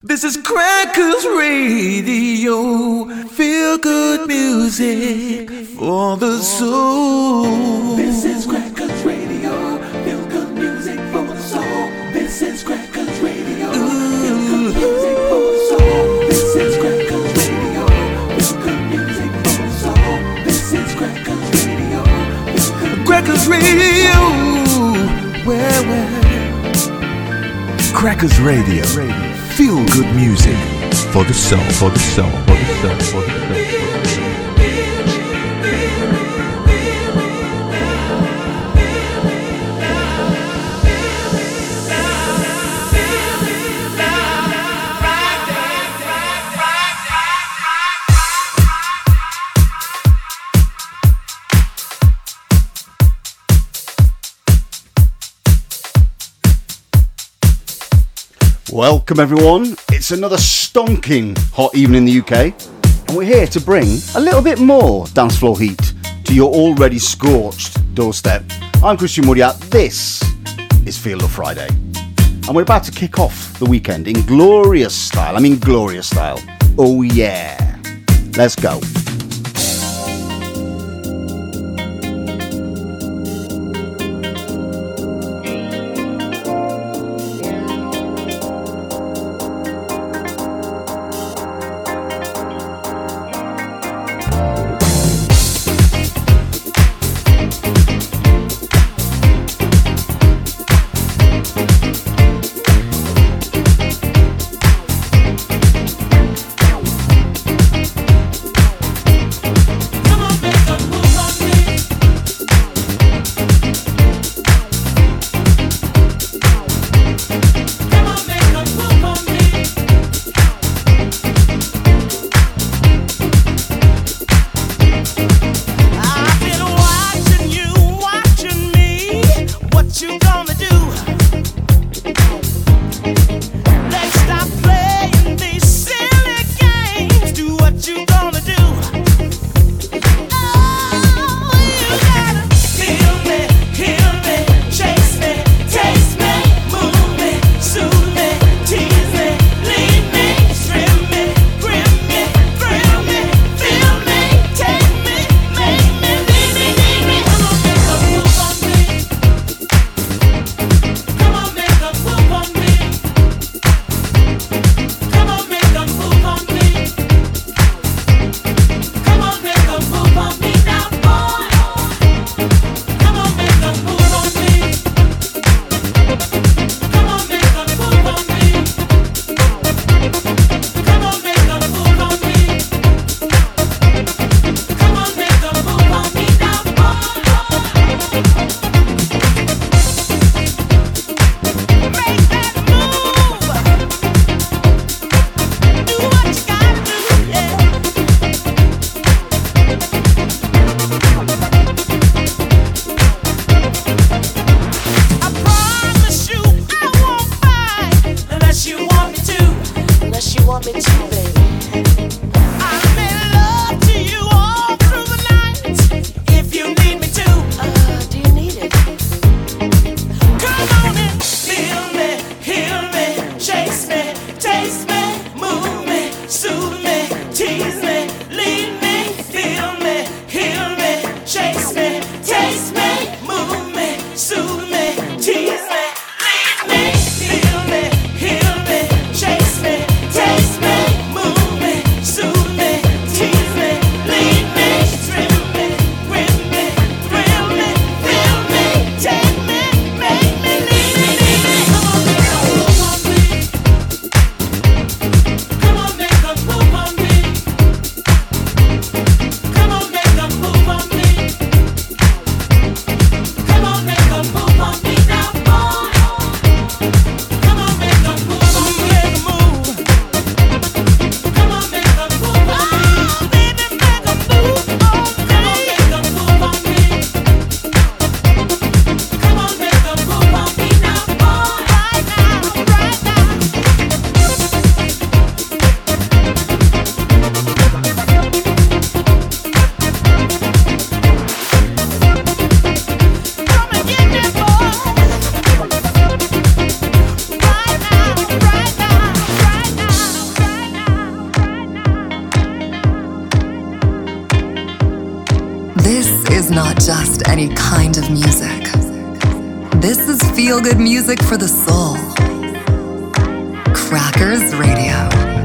This is Crackers Radio, feel good music for the soul. This is Crackers Radio, feel good music for the soul. This is Crackers Radio, feel good music for the soul. This is Crackers Radio, feel good music for the soul. This is Crackers Radio, feel good Crackers Radio, where Crackers Radio. Feel good music for the soul, for the soul, for the soul, for the soul. Welcome everyone, it's another stonking hot evening in the UK and we're here to bring a little bit more dance floor heat to your already scorched doorstep. I'm Christian Woodyard, this is Feel Love Friday and we're about to kick off the weekend in glorious style, glorious style. Oh yeah, let's go. Taste me, not just any kind of music. This is feel-good music for the soul. Crackers Radio.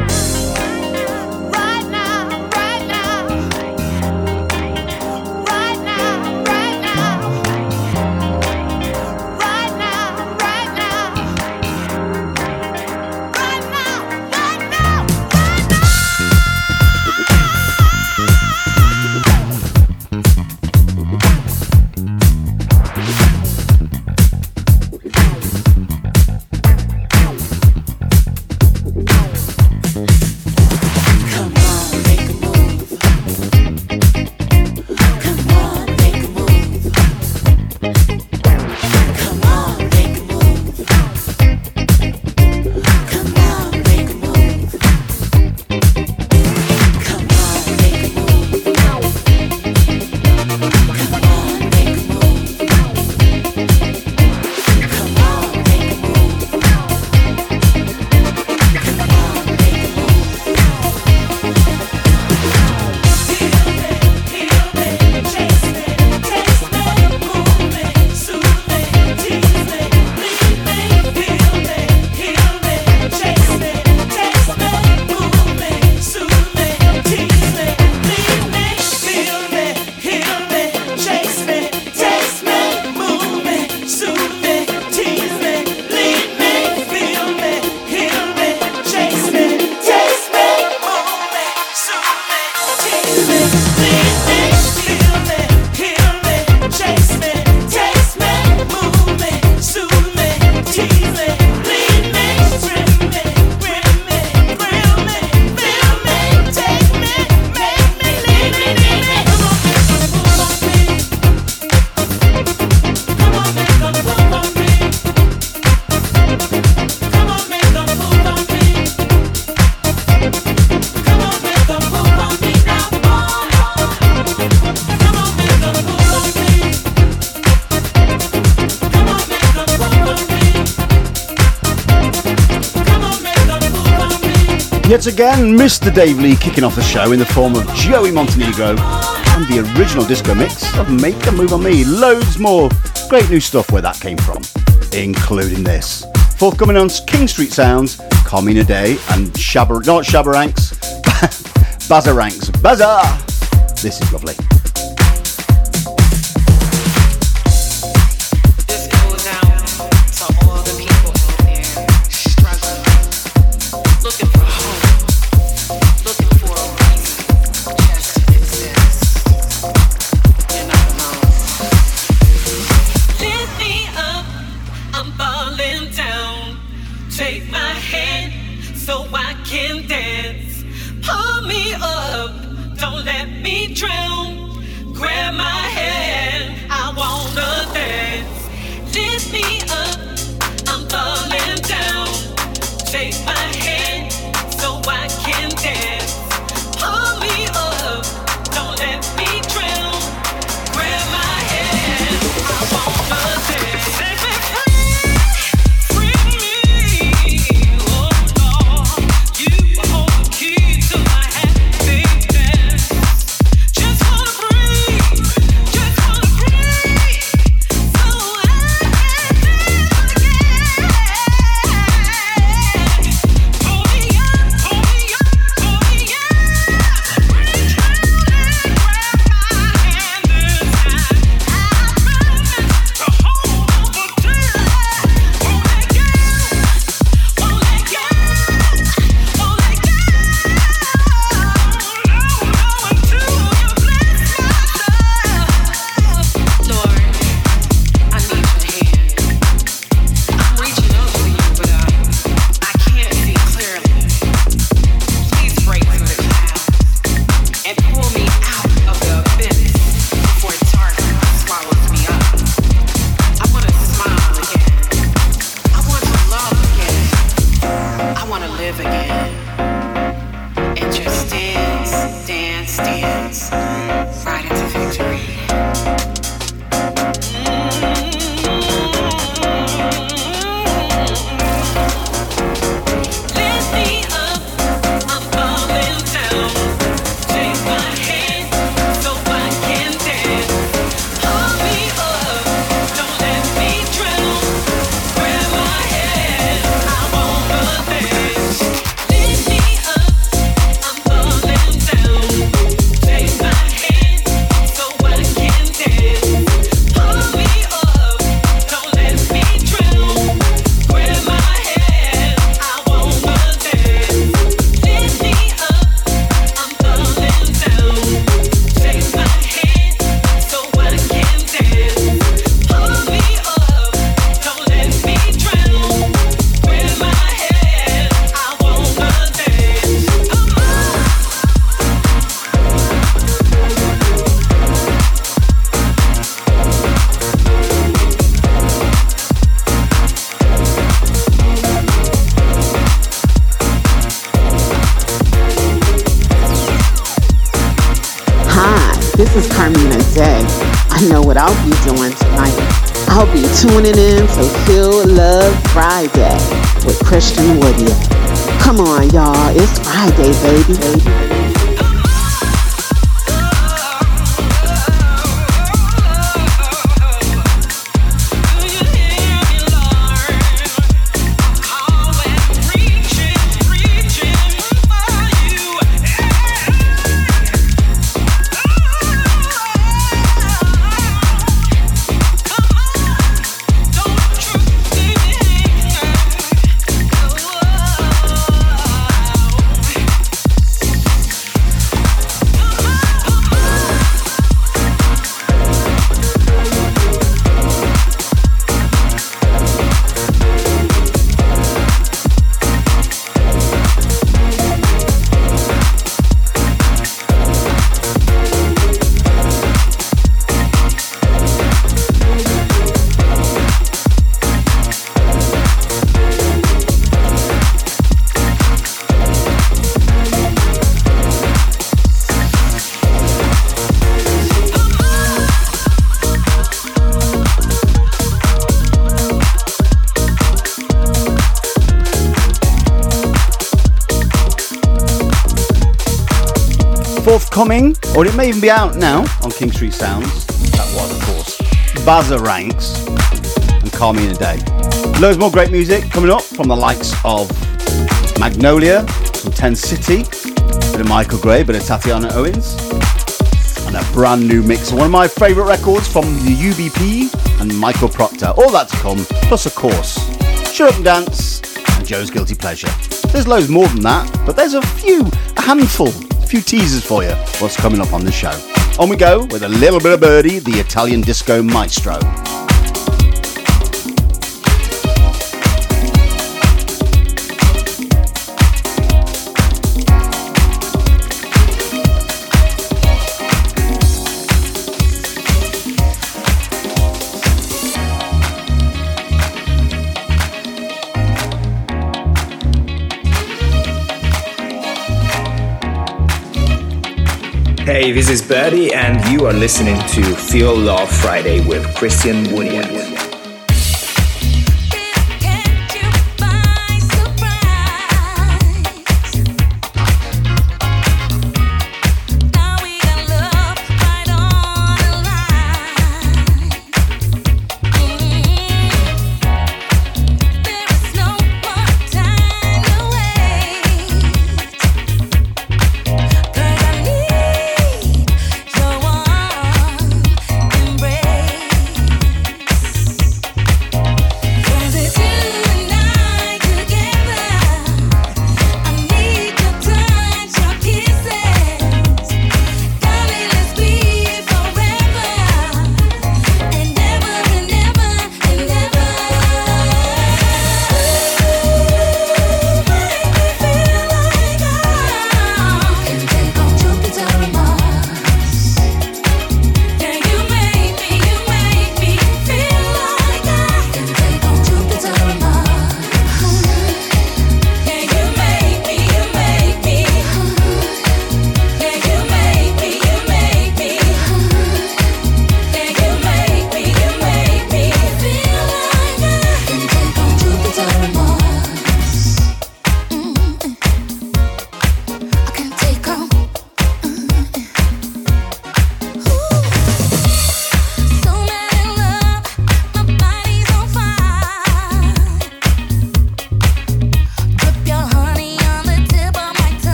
Yet again, Mr. Dave Lee kicking off the show in the form of Joey Montenegro and the original disco mix of Make a Move on Me. Loads more great new stuff where that came from, including this. Forthcoming on King Street Sounds, Carmina Day and Shabaranks, Bazaranks. Bazaar! This is lovely. is Carmina Day. I know what I'll be doing tonight. I'll be tuning in to Feel Love Friday with Christian Woodier. Come on, y'all. It's Friday, baby. Forthcoming, or it may even be out now on King Street Sounds. That was, of course, Bazza Ranks and Carmina Day. Loads more great music coming up from the likes of Magnolia, from 10 City, bit of Michael Gray, bit of Tatiana Owens, and a brand new mix of one of my favourite records from the UBP and Michael Proctor. All that to come, plus of course, Shut Up and Dance and Joe's Guilty Pleasure. There's loads more than that, but there's a handful, a few teasers for you, what's coming up on the show. On we go with a little bit of Birdie, the Italian disco maestro. Hey, this is Birdie, and you are listening to Feel Love Friday with Christian Woodier. Embrace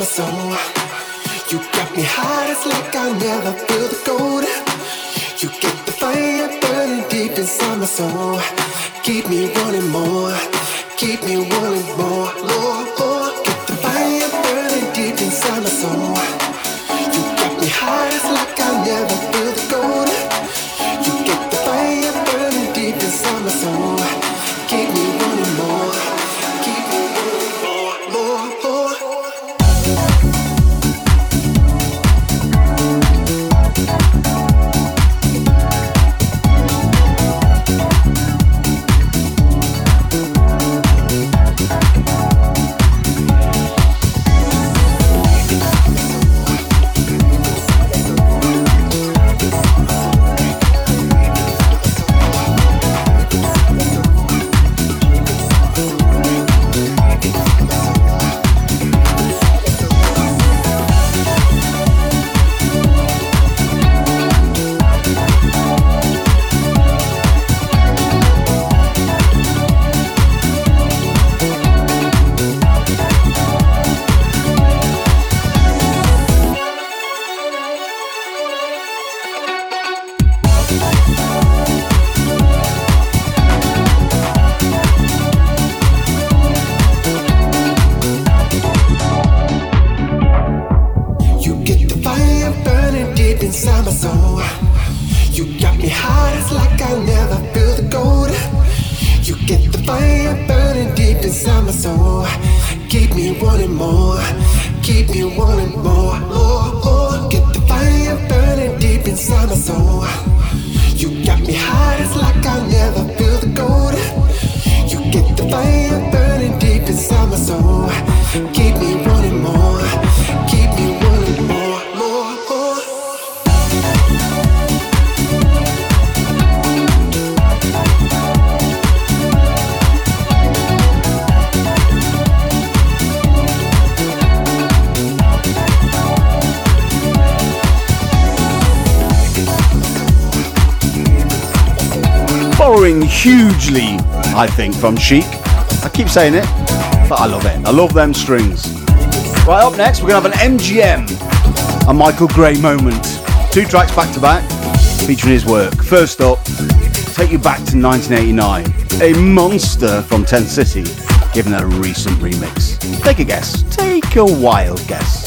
soul. You got me high, it's like I never feel the cold. You get the fire burning deep inside my soul. Keep me wanting more, keep me wanting more, more, more. Get the fire burning deep inside my soul. You got me high, it's like I never feel the cold. You get the fire burning deep inside my soul. Keep me wanting more, keep me wanting more, more, more. Inside my soul, you got me hot, it's like I never feel the cold. You get the fire burning deep inside my soul. Keep me wanting more, keep me wanting more, more, more. Get the fire burning deep inside my soul. You got me hot, it's like I never feel the cold. You get the fire burning deep inside my soul. Keep me wanting more, keep me wanting more, more, more. Borrowing hugely, I think, from Chic. I keep saying it, but I love it. I love them strings. Right, up next, we're going to have an MGM, a Michael Gray moment. 2 tracks back to back, featuring his work. First up, take you back to 1989. A monster from 10 City, giving it a recent remix. Take a guess. Take a wild guess.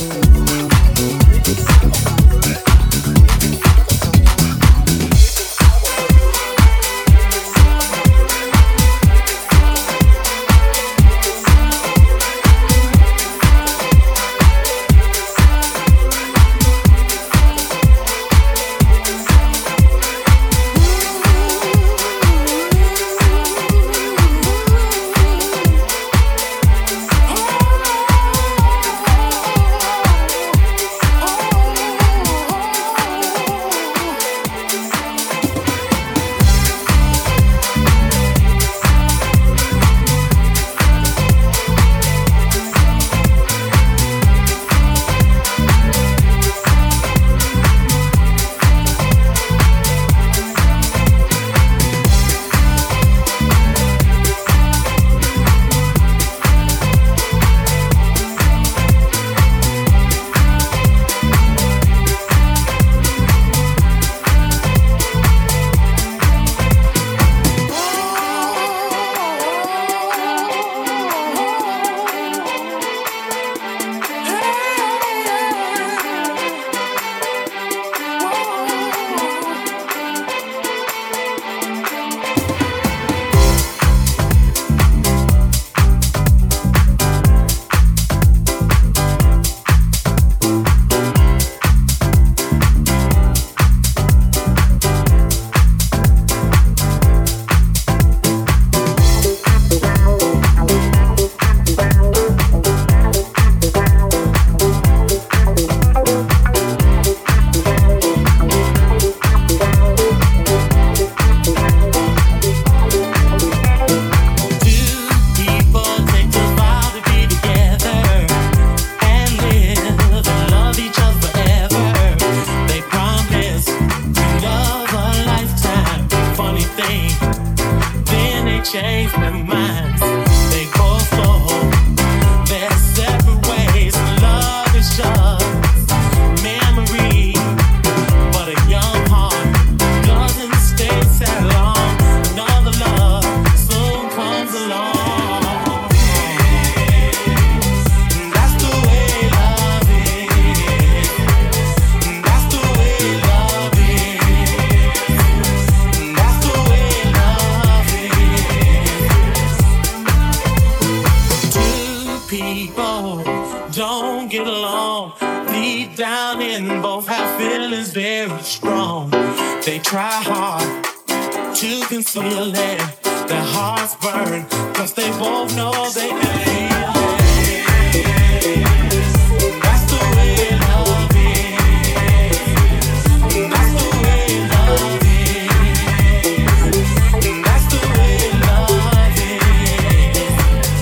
get along. Deep down in both have feelings very strong. They try hard to conceal it. Their hearts burn, cause they both know they can feel it. That's the way love is. That's the way love is. That's the way love is.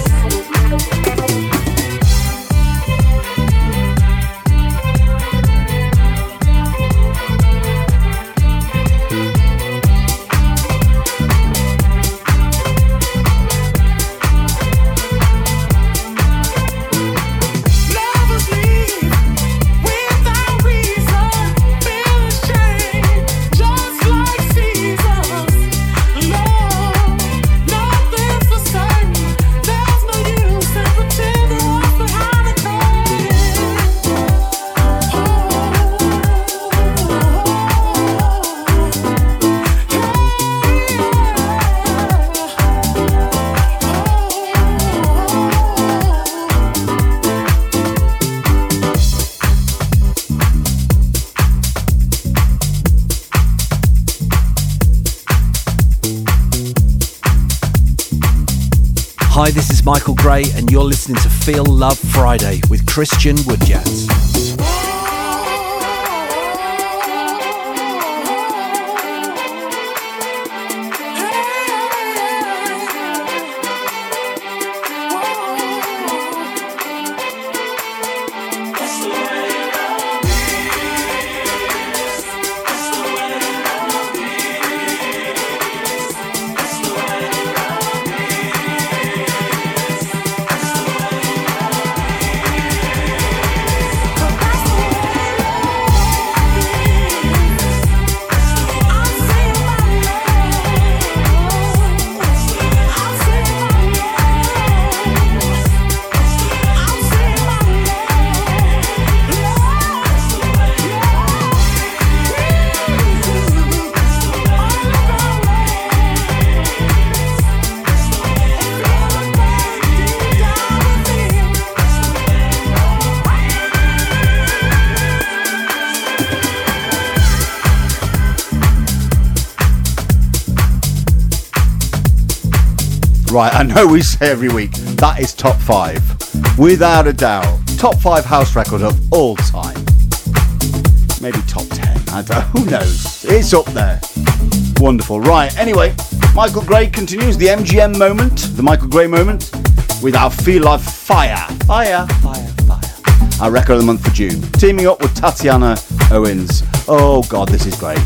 Hi, this is Michael Gray, and you're listening to Feel Love Friday with Christian Woodjazz. Right, I know we say every week, that is top 5. Without a doubt. Top 5 house record of all time. Maybe top 10, I don't, who knows? It's up there. Wonderful. Right, anyway, Michael Gray continues the MGM moment, the Michael Gray moment, with our Feel Love Fire. Fire, fire, fire. Our record of the month for June. Teaming up with Tatiana Owens. Oh God, this is great.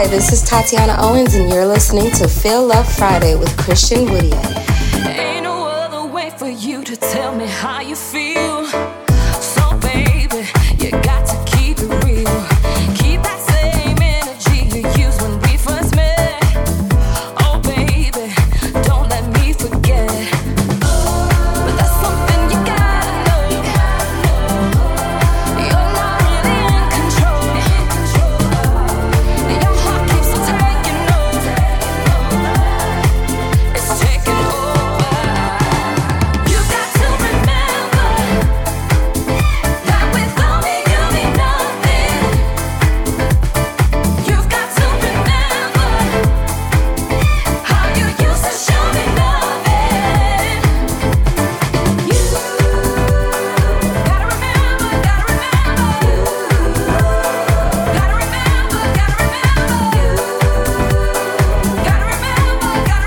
this is Tatiana Owens, and you're listening to Feel Love Friday with Christian Woodier. Ain't no other way for you to tell me how you feel. So baby, you got to keep it real. Keep that same energy you used when we first met. Oh baby, don't let me forget. But there's something you gotta know. You're not really in control. Your heart keeps taking over. It's taking over. You got to remember that without me you mean nothing. You've got to remember how you used to show me loving. You gotta remember, gotta remember. Gotta remember, gotta remember. Gotta remember, gotta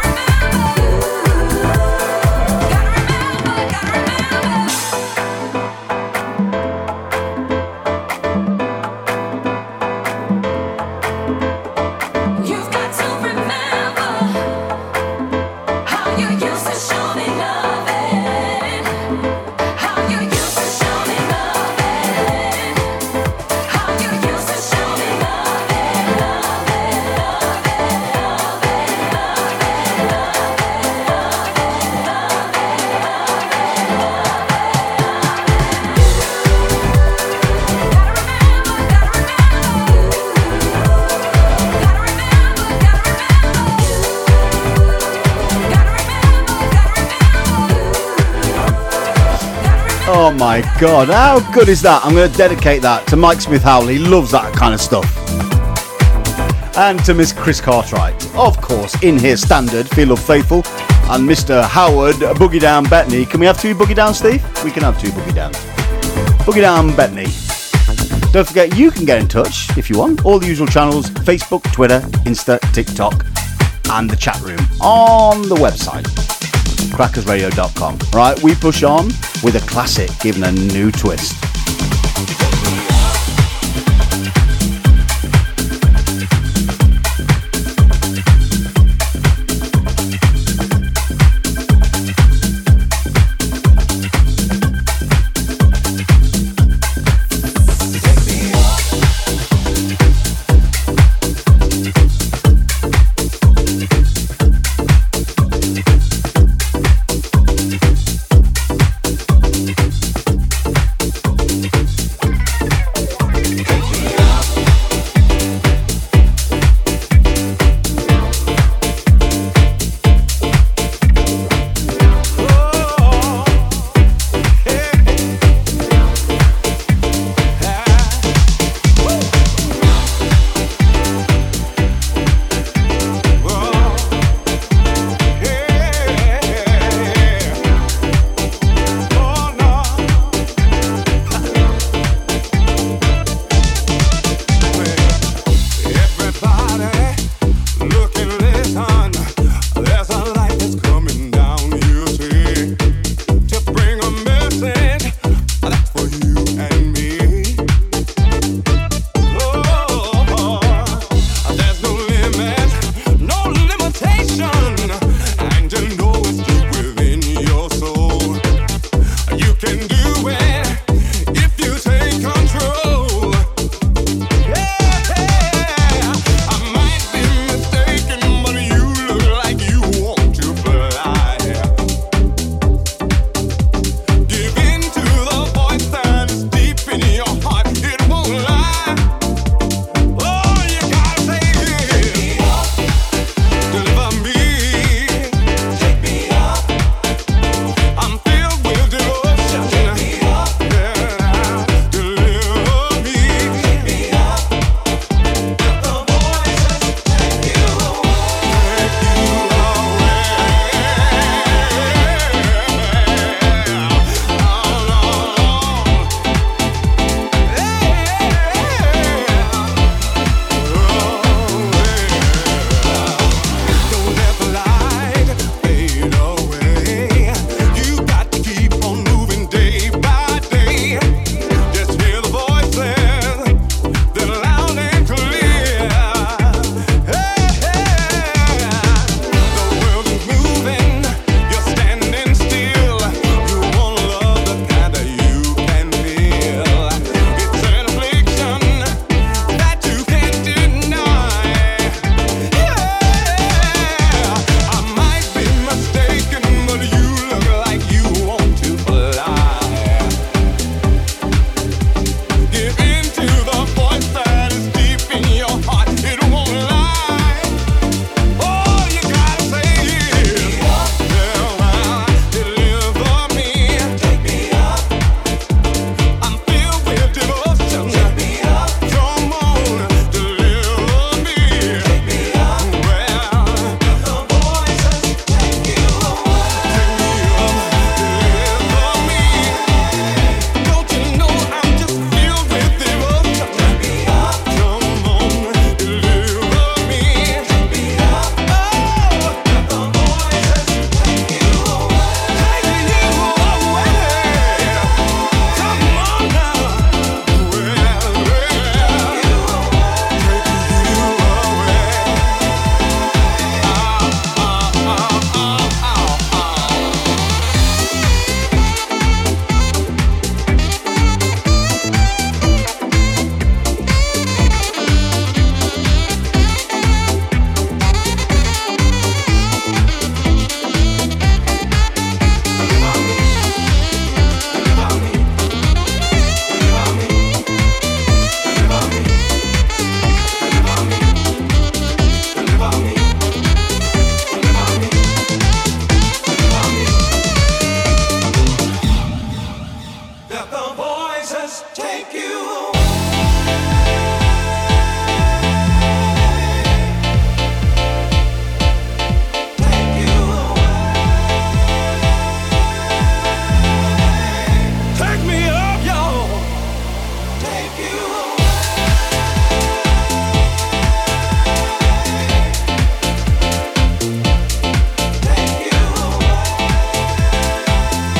You've got to remember how you used to show me loving. How you used to show me loving. How you used to show me loving, loving, Oh my god, how good is that? I'm going to dedicate that to Mike Smith Howell. He loves that kind of stuff. And to Miss Chris Cartwright, of course, in his standard Feel Love Faithful, and Mr. Howard Boogie Down Bettany. Can we have 2 Boogie Downs, Steve? We can have 2 Boogie Downs. Boogie Down Bettany. Don't forget, you can get in touch if you want. All the usual channels: Facebook, Twitter, Insta, TikTok, and the chat room on the website, crackersradio.com. Right, we push on with a classic given a new twist.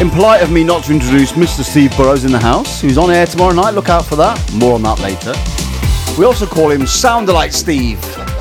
Impolite of me not to introduce Mr. Steve Burrows in the house, who's on air tomorrow night. Look out for that. More on that later. We also call him Sound-alike Steve.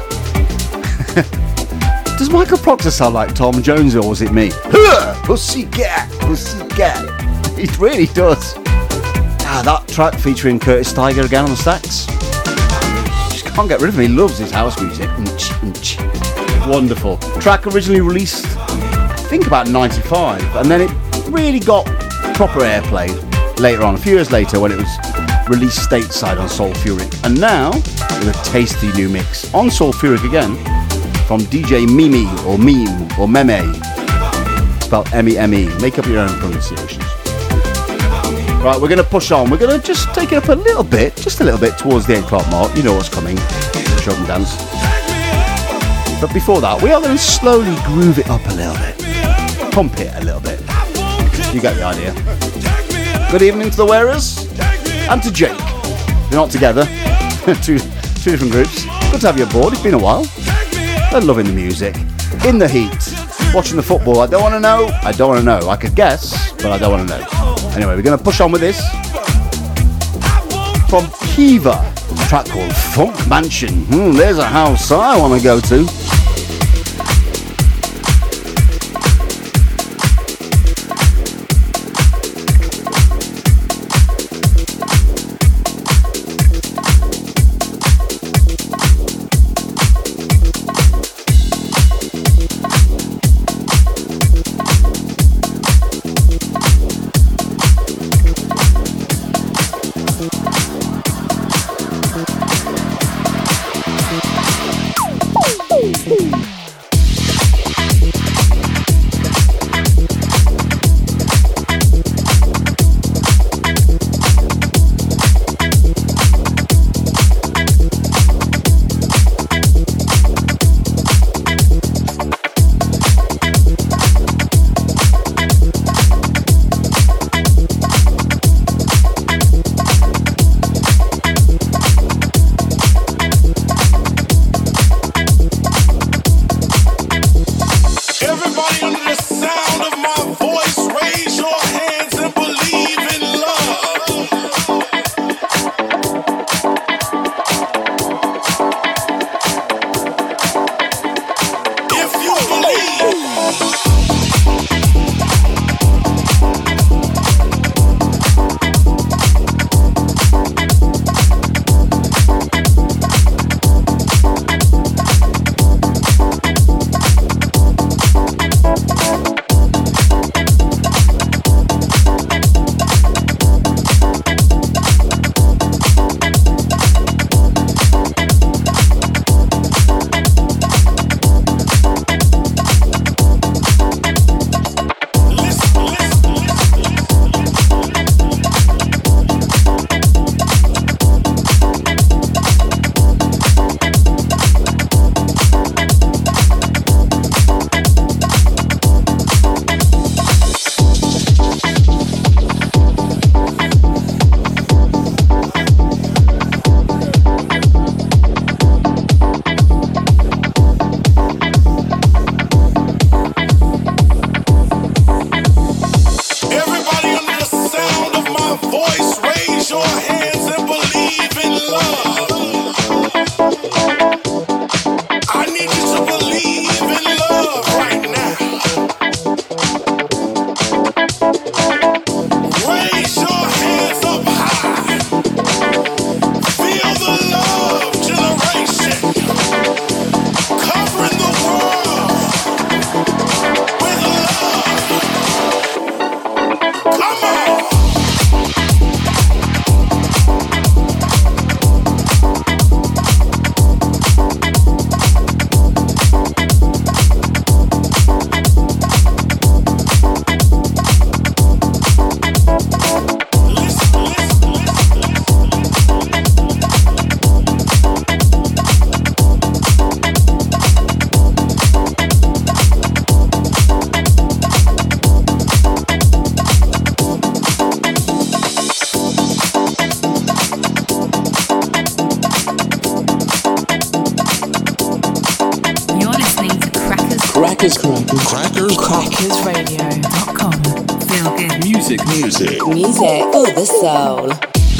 Does Michael Proctor sound like Tom Jones, or was it me? Pussycat, pussycat. He really does. That track featuring Curtis Tiger again on the stacks. Just can't get rid of him. He loves his house music. Wonderful. Track originally released, I think, about 95, and then it really got proper airplay later on, a few years later, when it was released stateside on Soulfuric. And now, with a tasty new mix on Soulfuric again, from DJ Mimi, or Meme, or Meme, spelled M-E-M-E. Make up your own pronunciations. Right, we're going to push on. We're going to just take it up a little bit, just a little bit, towards the 8 o'clock mark. You know what's coming. Show and dance. But before that, we are going to slowly groove it up a little bit. Pump it a little bit. You get the idea. Good evening to the wearers and to Jake. They're not together. two different groups. Good to have you aboard. It's been a while. They're loving the music. In the heat. Watching the football. I don't want to know. I could guess, but I don't want to know. Anyway, we're going to push on with this. From Kiva. A track called Funk Mansion. There's a house I want to go to. CrackersRadio.com. Feel good. Music for the soul.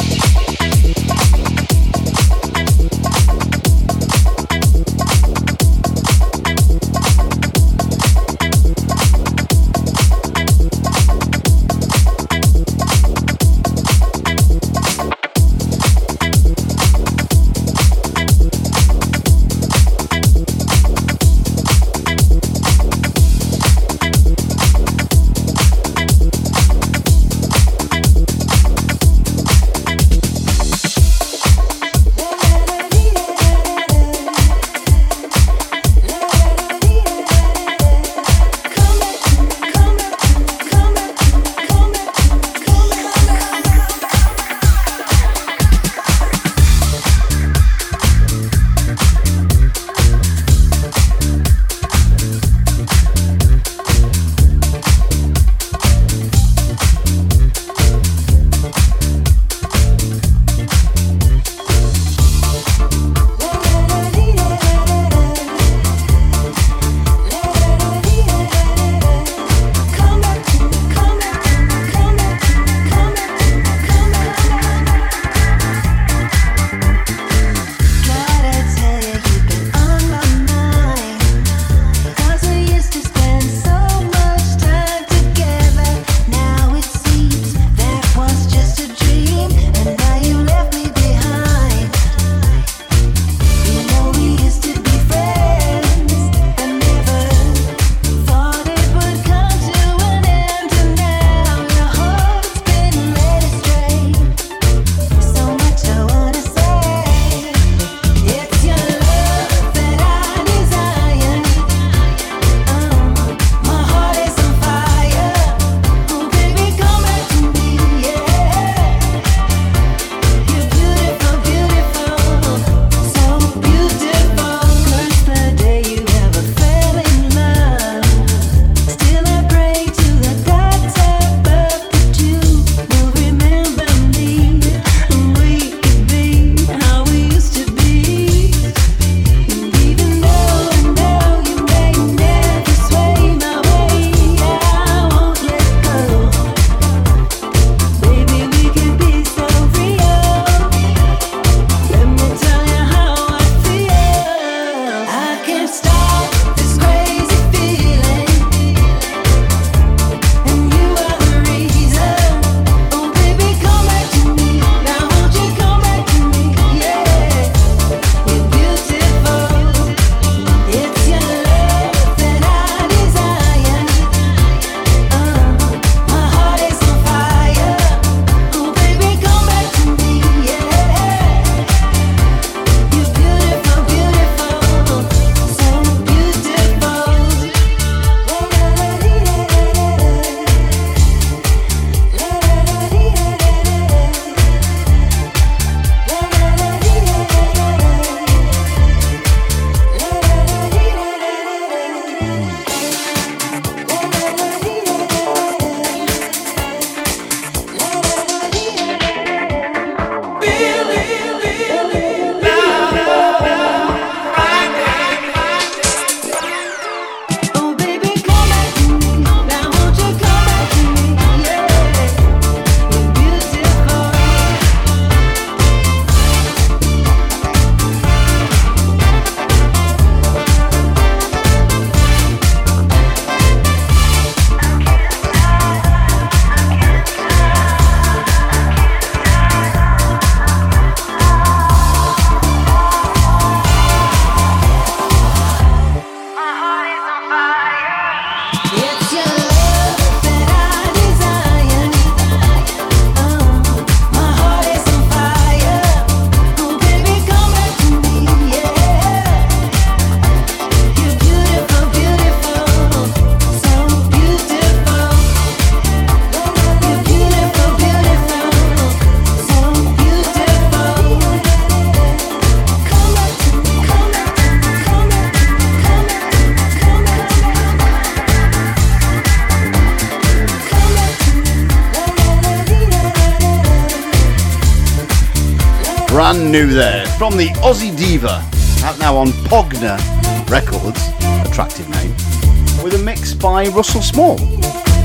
Brand new there from the Aussie Diva, out now on Pogner Records, attractive name, with a mix by Russell Small.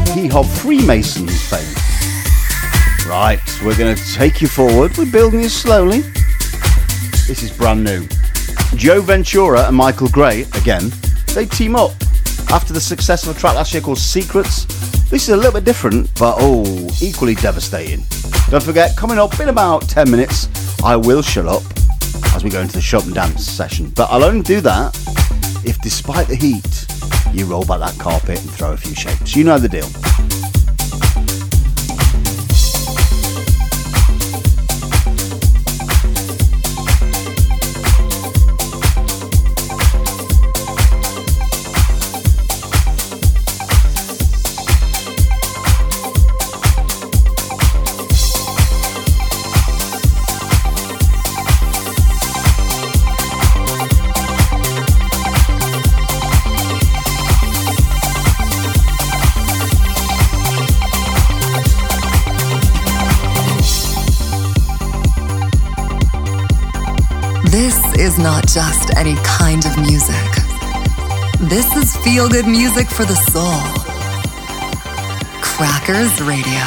Hee Haw Freemasons fame. Right, we're going to take you forward. We're building you slowly. This is brand new. Joe Ventura and Michael Gray, again, they team up after the success of a track last year called Secrets. This is a little bit different, but equally devastating. Don't forget, coming up in about 10 minutes, I will shut up as we go into the shop and dance session. But I'll only do that if, despite the heat, you roll back that carpet and throw a few shapes. You know the deal. Is not just any kind of music. This is feel-good music for the soul. Crackers Radio.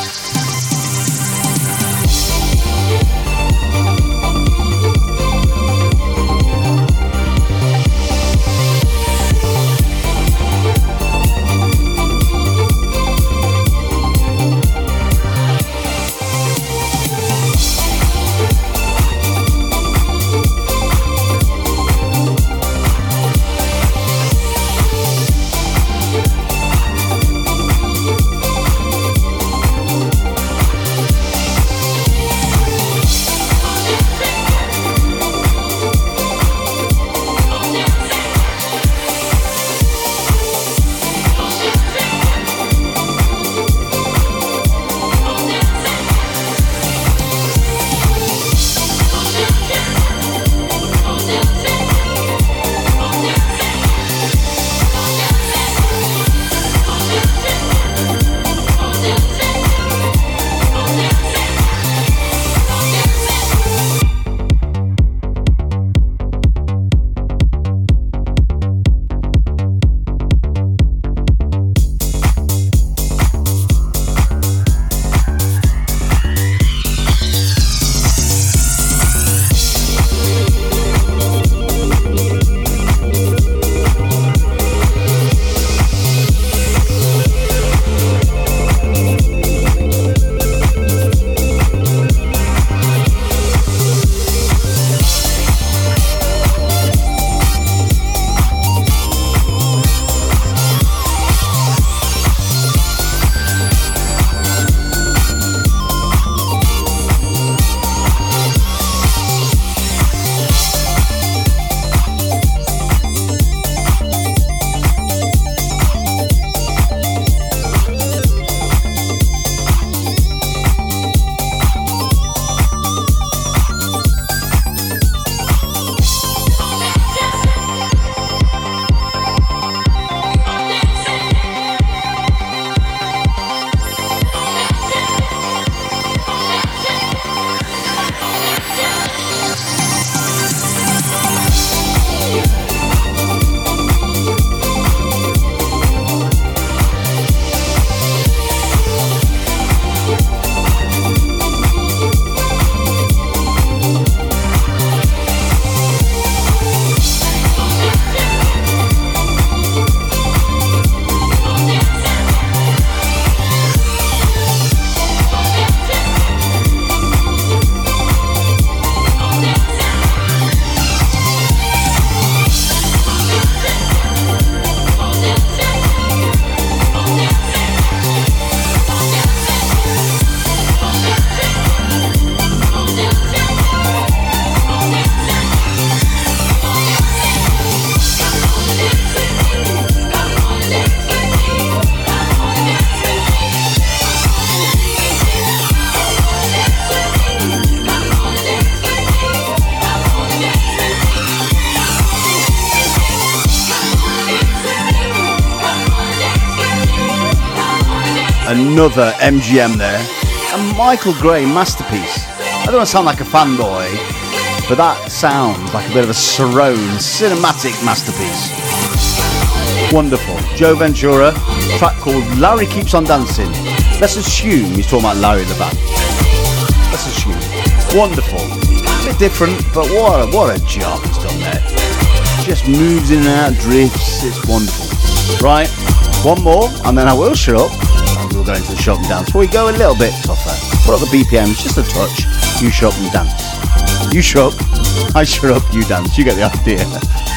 Another MGM there. A Michael Gray masterpiece. I don't want to sound like a fanboy, but that sounds like a bit of a Cerrone cinematic masterpiece. Wonderful. Joe Ventura track called Larry Keeps on Dancing. Let's assume he's talking about Larry the Band. Let's assume. Wonderful. A bit different, but what a job he's done there. Just moves in and out, drifts, it's wonderful. Right, one more, and then I will shut up, and we'll go into the shut up and dance. We go a little bit tougher. Put up the BPMs, just a touch. You shut up and dance. You shut up, I shut up, you dance. You get the idea.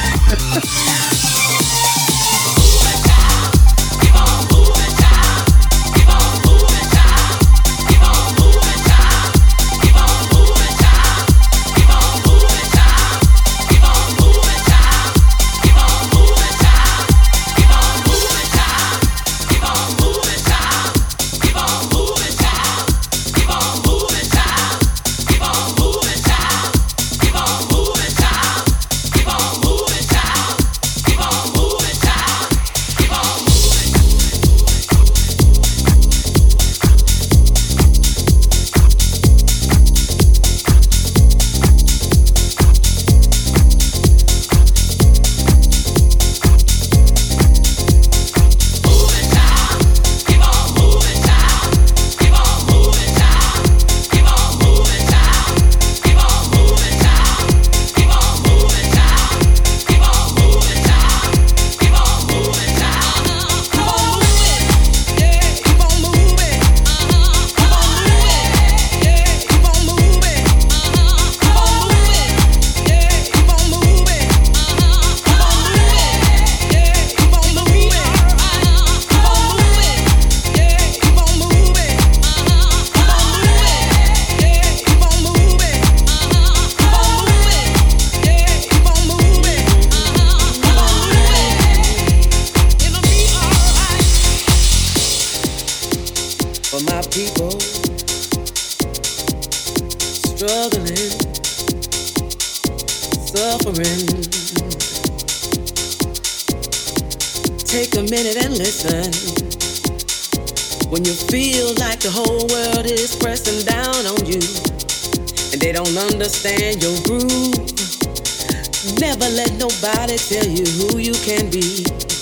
Understand your groove. Never let nobody tell you who you can be,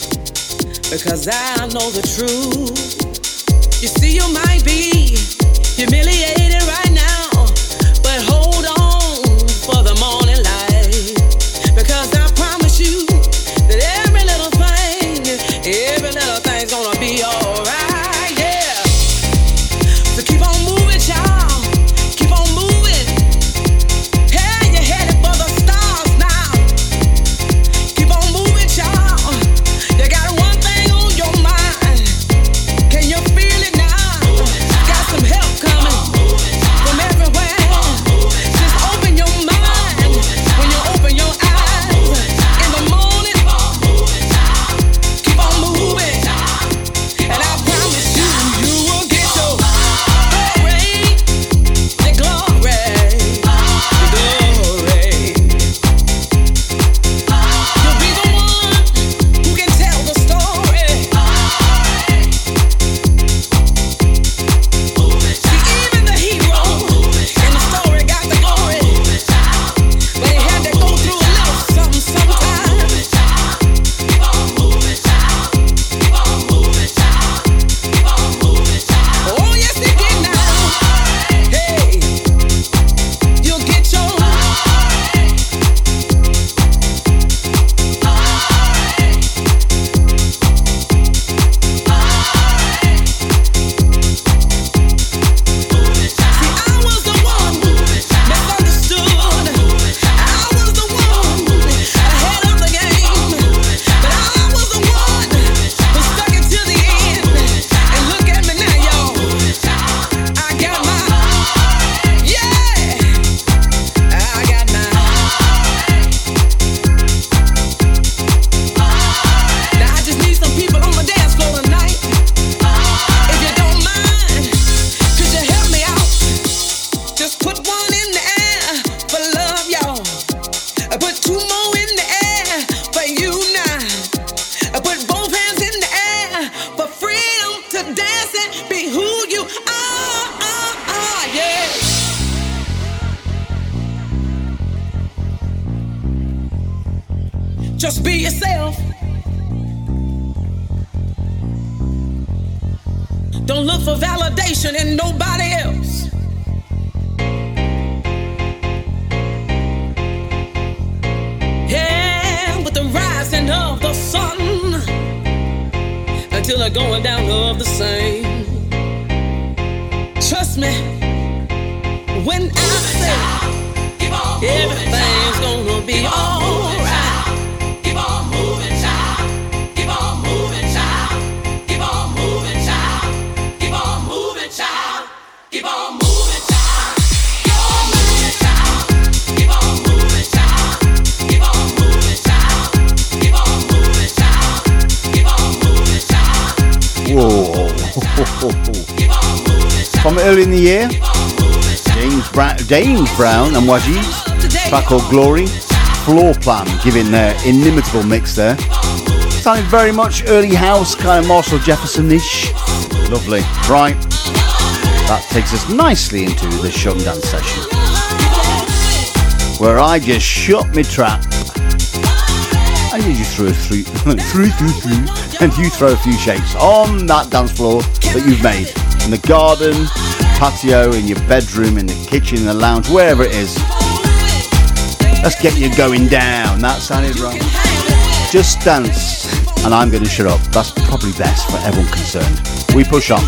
because I know the truth. You see, you might be humiliated right now, but hold on for the morning light, because I promise you that every little thing's gonna be alright. Yeah, so keep on moving, child. Keep on moving. Just be yourself. Don't look for validation in nobody else. Yeah, with the rising of the sun until the going down of the same. Trust me when I say everything's gonna be alright. Keep on moving, child. Keep on moving, child. Keep on moving, child. Keep on moving, child. Keep on moving, child. Keep on moving, child. Keep on moving, child. Keep on moving, child. Keep on moving, child. Keep on moving, child. Whoa. From early in the year, James Brown and Wajid, track called Glory, Floor Plan, giving their inimitable mix there. Sounding very much early house, kind of Marshall Jefferson-ish. Lovely. Right. That takes us nicely into the Shut and Dance session, where I just shut my trap and you just throw and you throw a few shapes on that dance floor that you've made in the garden, patio, in your bedroom, in the kitchen, in the lounge, wherever it is. Let's get you going down. That sounded right. Just dance, and I'm going to shut up. That's probably best for everyone concerned. We push on.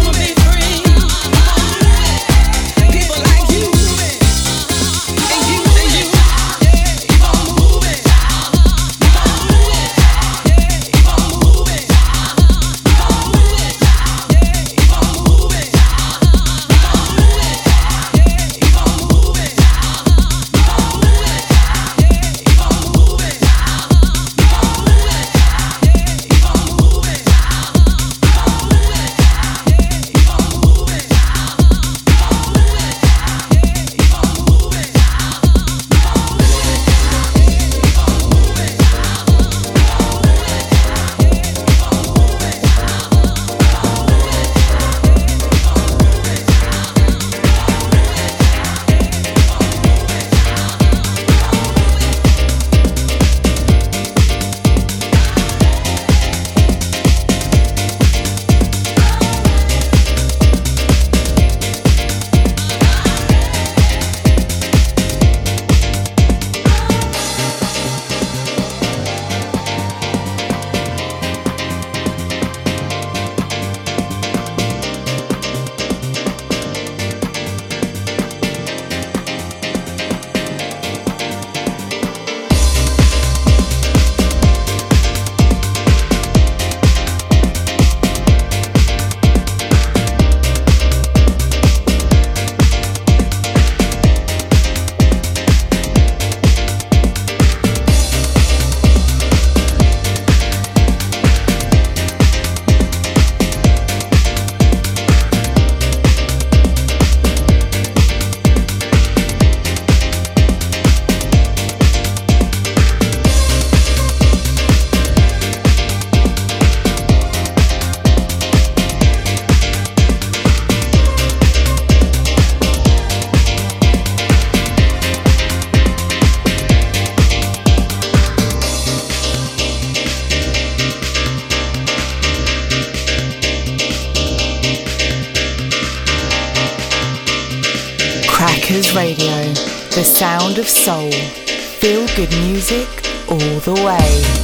Crackers Radio, the sound of soul. Feel good music all the way.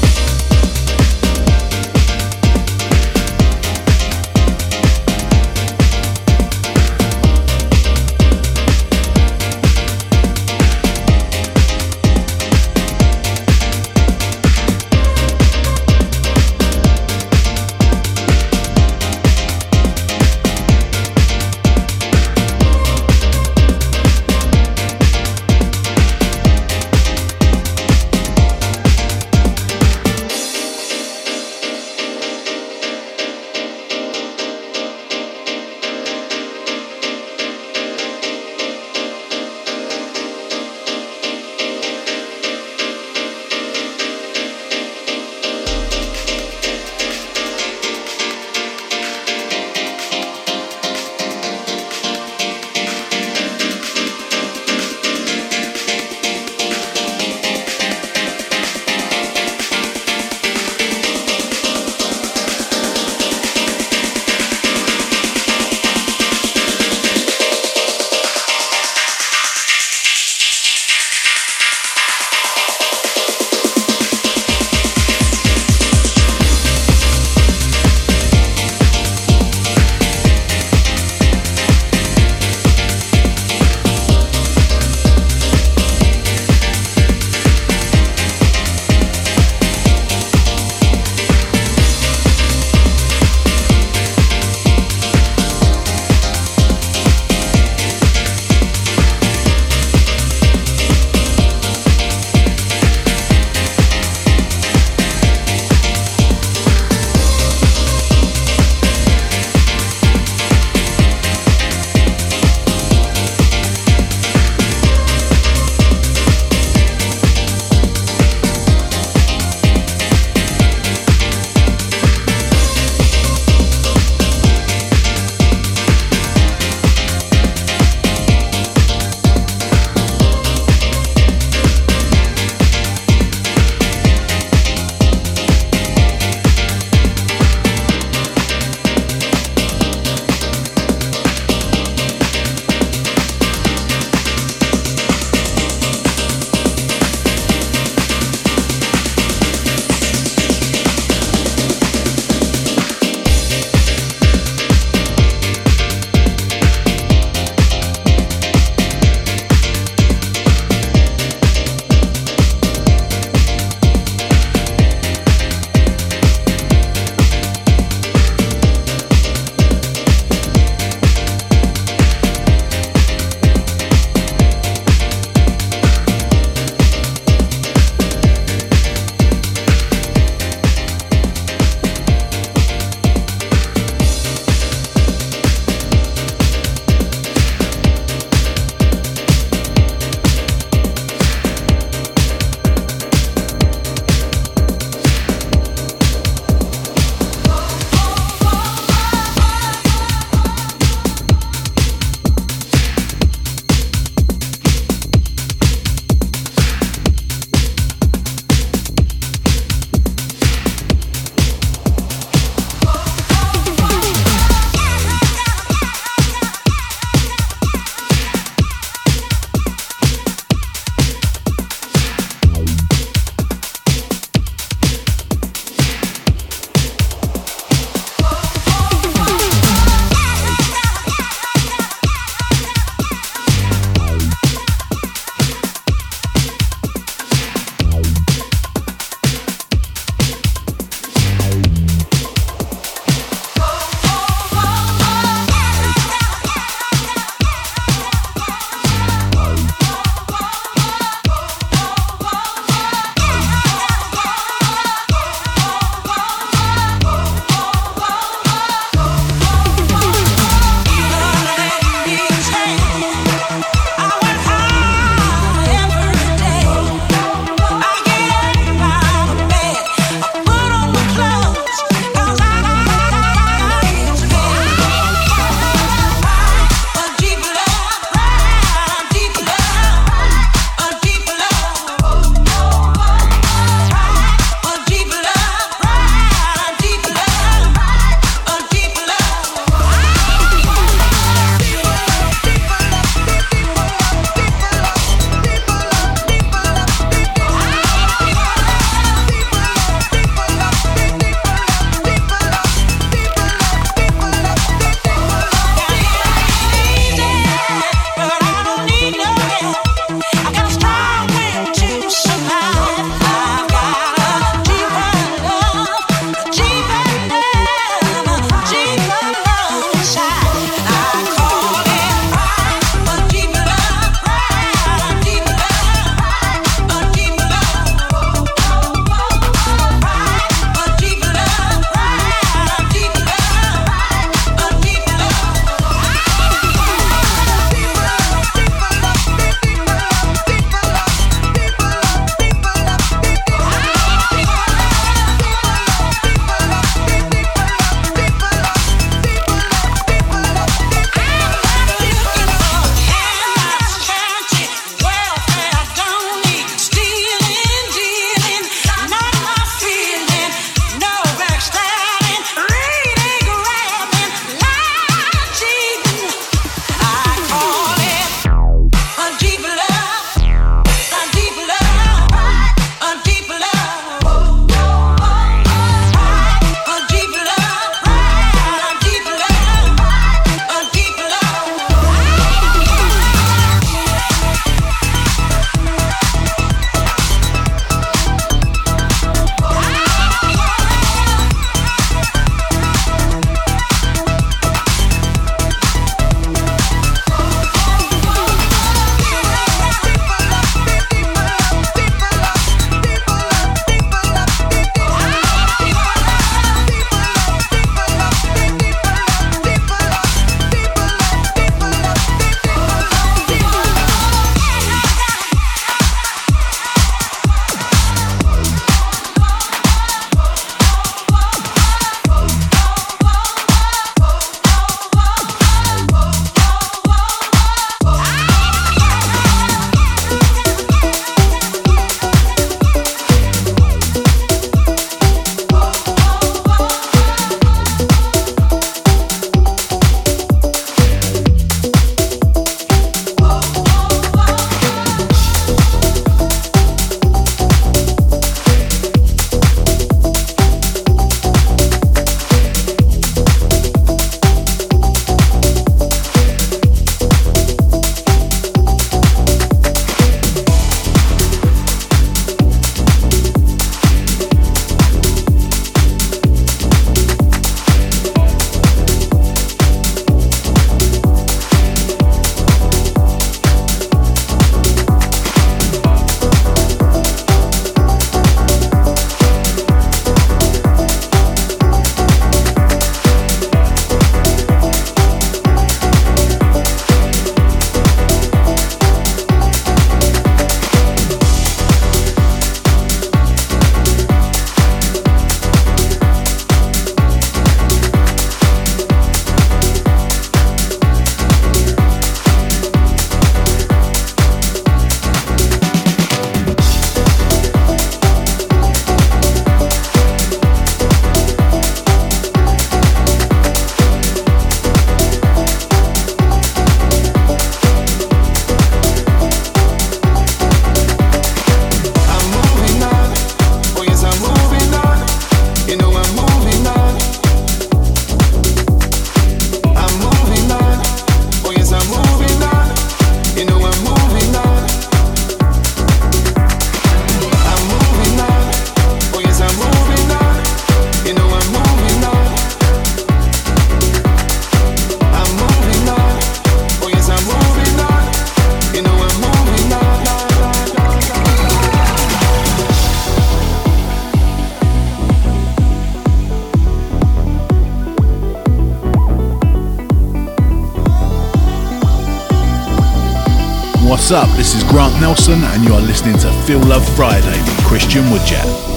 What's up? This is Grant Nelson and you are listening to Feel Love Friday with Christian Woodjack.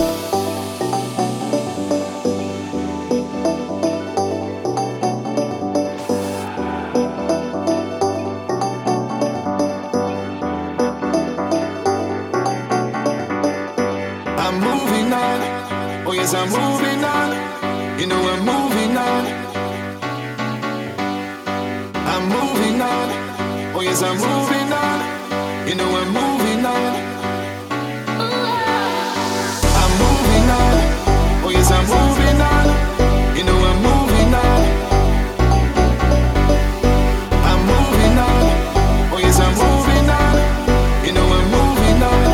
I'm moving on, you know I'm moving on. I'm moving on, oh yes I'm moving on, you know I'm moving on. I'm moving on, oh yes I'm moving on, you know I'm moving on. I'm moving on, oh yes I'm moving on, you know I'm moving on.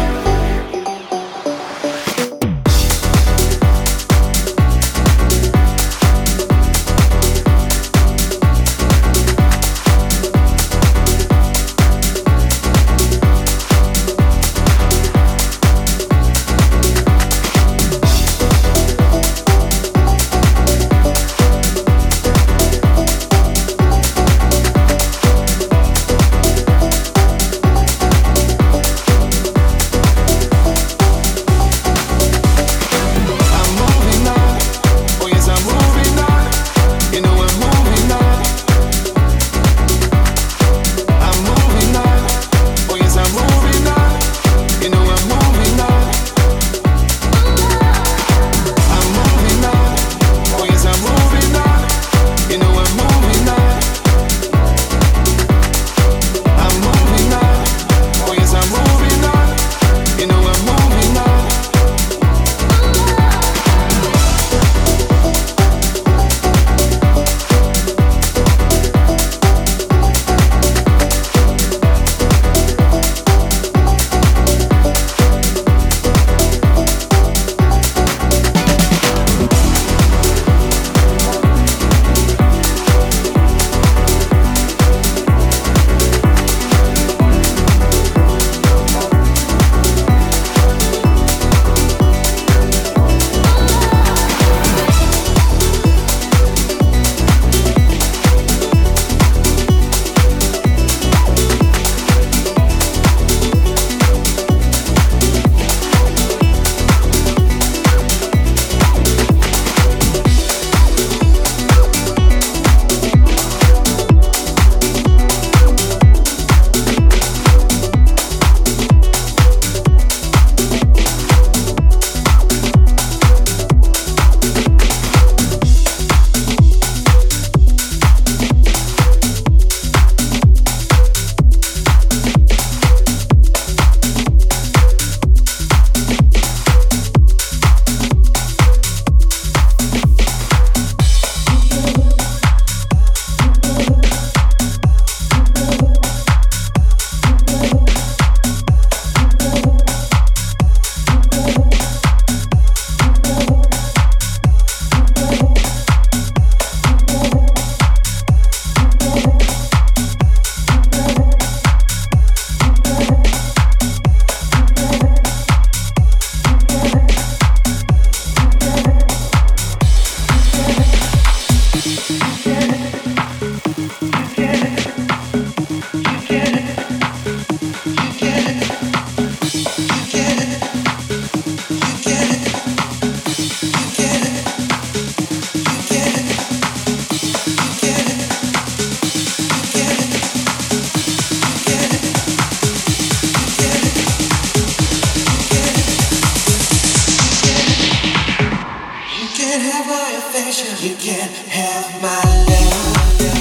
You can't have my love.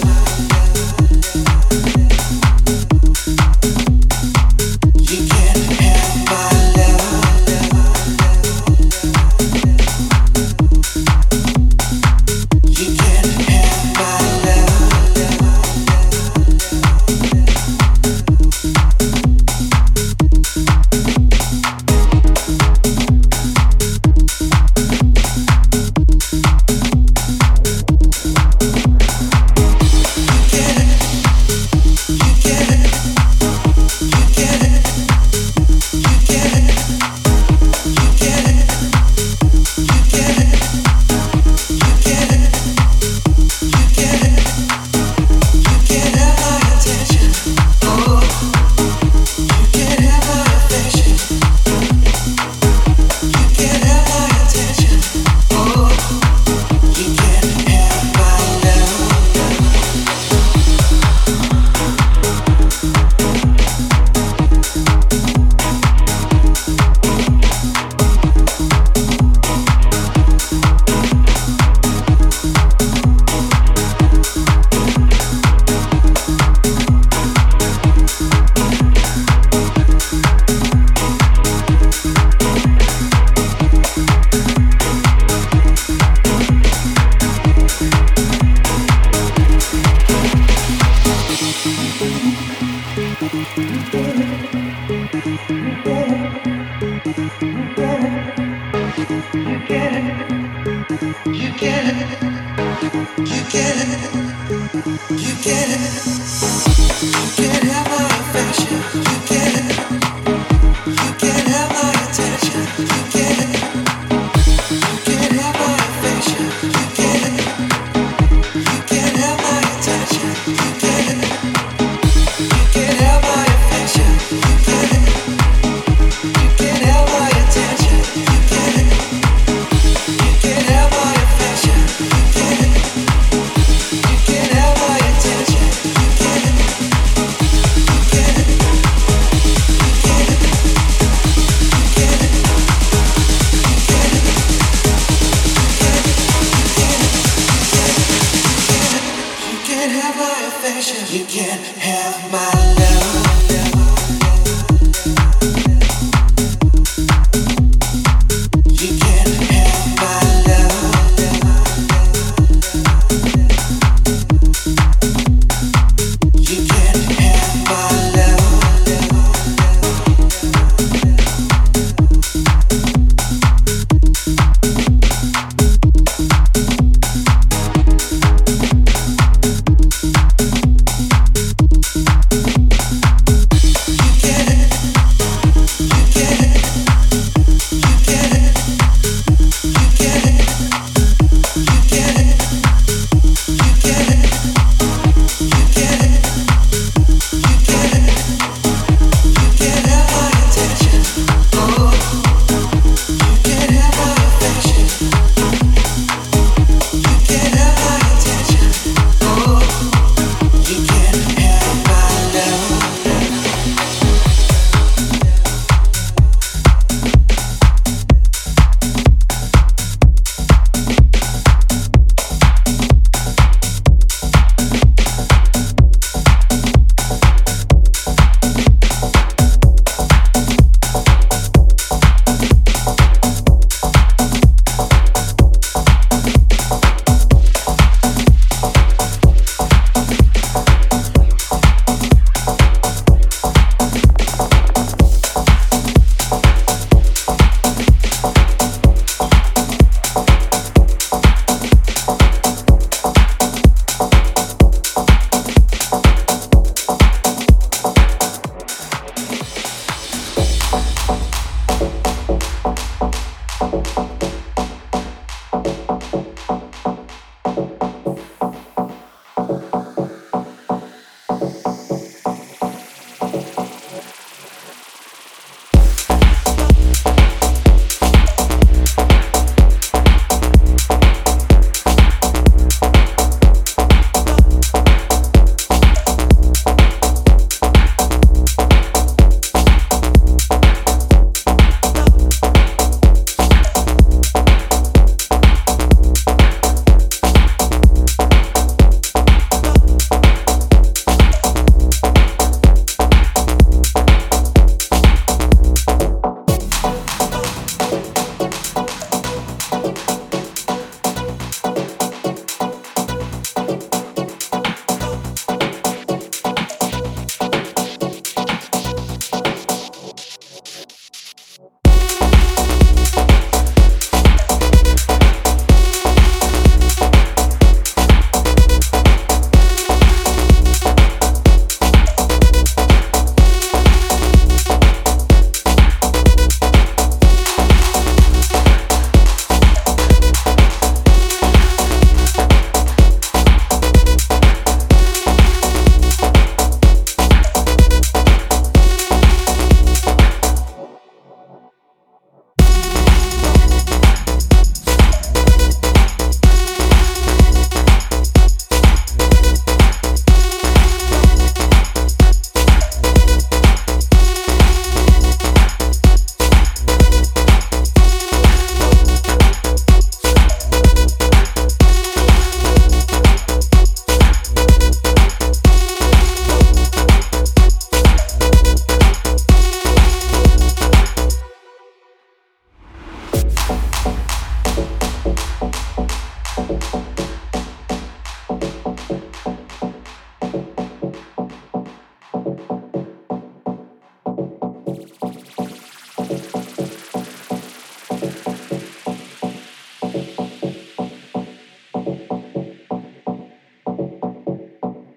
You can't have my love. You can't have my love.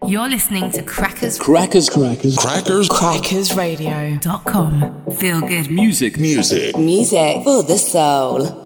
You're listening to Crackers Radio.com. Feel good Music for the soul.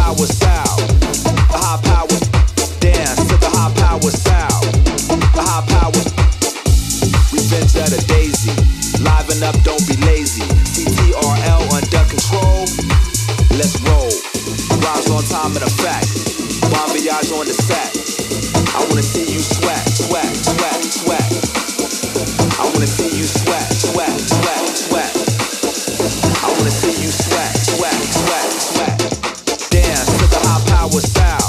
high Open up, don't be lazy. CTRL under control. Let's roll. Rise on time and effect. Bon voyage on the set. I wanna see you sweat, sweat, sweat, sweat. I wanna see you sweat, sweat, sweat, sweat. I wanna see you sweat, sweat, sweat, sweat. Dance to the high power style.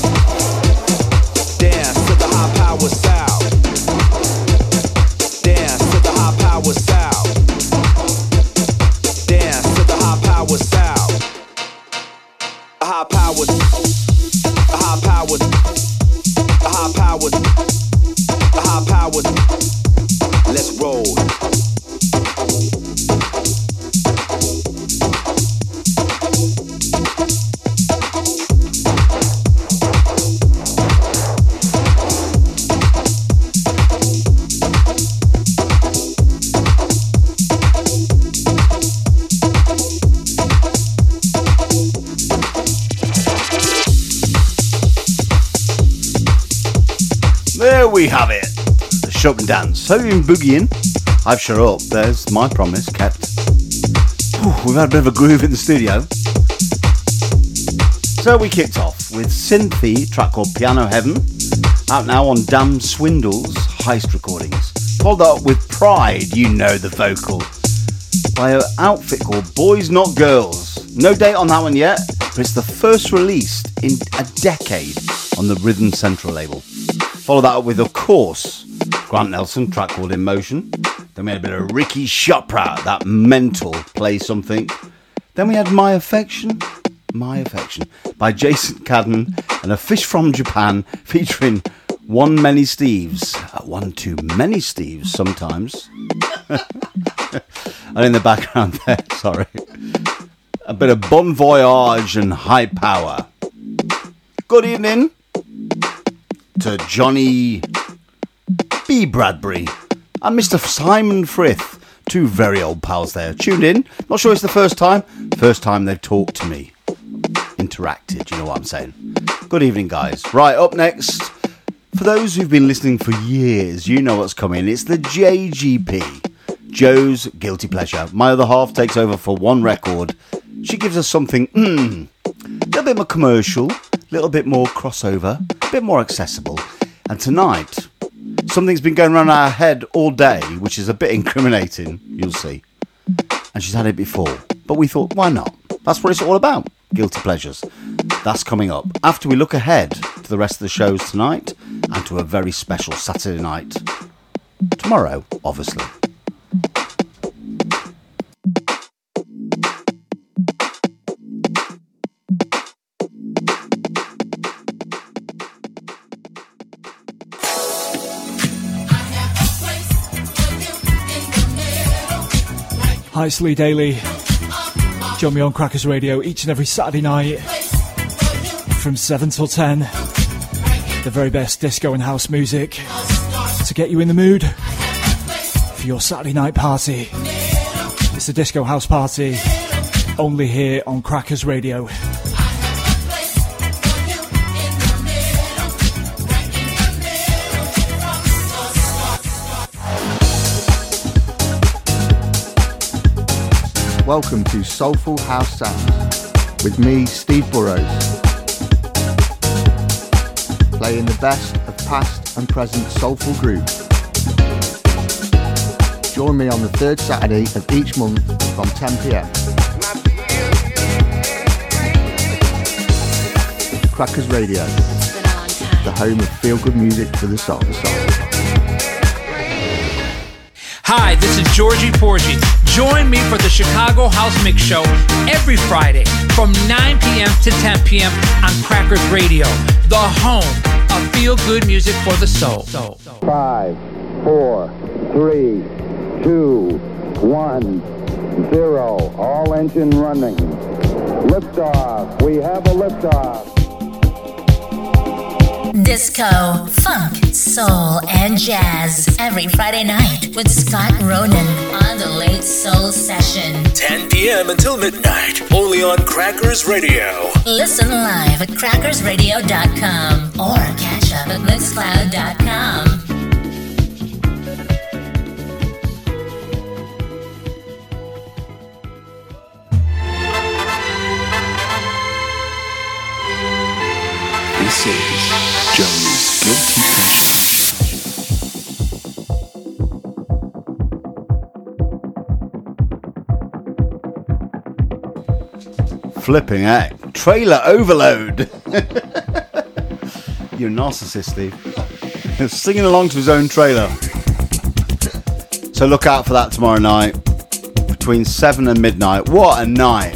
Dance to the high power style. Dance to the high power style. Dance to the high power style. A high power. A high power. A high power. A high power. Let's roll. There we have it. The Shut and Dance. Hope you've been boogieing. I've shut up. There's my promise kept. We've had a bit of a groove in the studio. So we kicked off with Synthy, track called Piano Heaven, out now on Damn Swindle's Heist Recordings. Followed up with Pride, you know the vocal, by an outfit called Boys Not Girls. No date on that one yet, but it's the first released in a decade on the Rhythm Central label. Follow that up with, of course, Grant Nelson, track called In Motion. Then we had a bit of Ricky Chopra, that mental Play Something. Then we had My Affection by Jason Cadden and A Fish from Japan featuring One Many Steves. One too many Steves sometimes. And in the background there, sorry, a bit of Bon Voyage and High Power. Good evening to Johnny B. Bradbury and Mr. Simon Frith, two very old pals there, tuned in. Not sure it's the first time they've talked to me, interacted, you know what I'm saying. Good evening, guys. Right, up next, for those who've been listening for years, you know what's coming. It's the JGP, Joe's Guilty Pleasure. My other half takes over for one record. She gives us something, a little bit more commercial, a little bit more crossover, a bit more accessible. And tonight, something's been going around our head all day, which is a bit incriminating, you'll see. And she's had it before. But we thought, why not? That's what it's all about, Guilty Pleasures. That's coming up after we look ahead to the rest of the shows tonight and to a very special Saturday night. Tomorrow, obviously. Hi, it's Lee Daly. Join me on Crackers Radio each and every Saturday night from 7 till 10. The very best disco and house music to get you in the mood for your Saturday night party. It's a disco house party only here on Crackers Radio. Welcome to Soulful House Sounds with me, Steve Burrows, playing the best of past and present soulful grooves. Join me on the third Saturday of each month from 10 p.m. Crackers Radio, the home of feel-good music for the soul. Hi, this is Georgie Porgy. Join me for the Chicago House Mix Show every Friday from 9 p.m. to 10 p.m. on Crackers Radio, the home of feel-good music for the soul. 5, 4, 3, 2, 1, 0. All engine running. Liftoff. We have a liftoff. Disco, funk, soul, and jazz every Friday night with Scott Ronan on the Late Soul Session. 10 p.m. until midnight, only on Crackers Radio. Listen live at crackersradio.com or catch up at mixcloud.com. Flipping heck. Trailer overload. You're a narcissist, Steve. Singing along to his own trailer. So look out for that tomorrow night. Between 7 and midnight. What a night.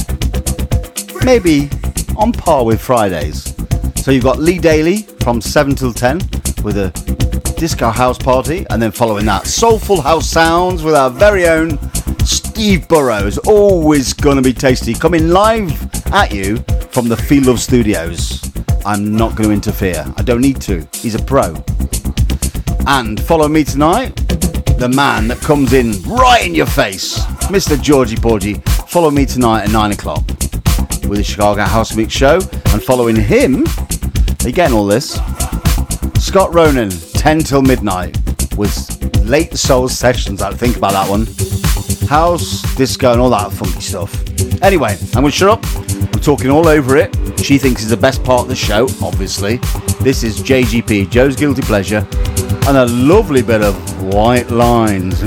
Maybe on par with Fridays. So you've got Lee Daly from 7 till 10 with a disco house party. And then following that, soulful house sounds with our very own Steve Burrows. Always going to be tasty. Coming live at you from the Feel Love Studios. I'm not going to interfere. I don't need to. He's a pro. And follow me tonight, the man that comes in right in your face, Mr. Georgie Porgy. Follow me tonight at 9 o'clock with the Chicago House Mix Show. And following him, again all this, Scott Ronan, 10 till midnight with Late Soul Sessions. I think about that one. House, disco and all that funky stuff. Anyway, I'm going to shut up. I'm talking all over it. She thinks it's the best part of the show, obviously. This is JGP, Joe's Guilty Pleasure, and a lovely bit of White Lines.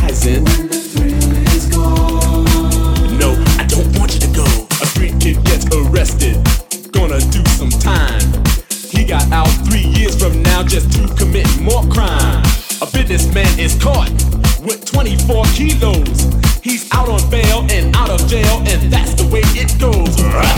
rising. When the thrill is gone. No, I don't want you to go. A street kid gets arrested, gonna do some time. He got out 3 years from now just to commit more crime. A businessman is caught with 24 kilos. He's out on bail and out of jail, and that's the way it goes.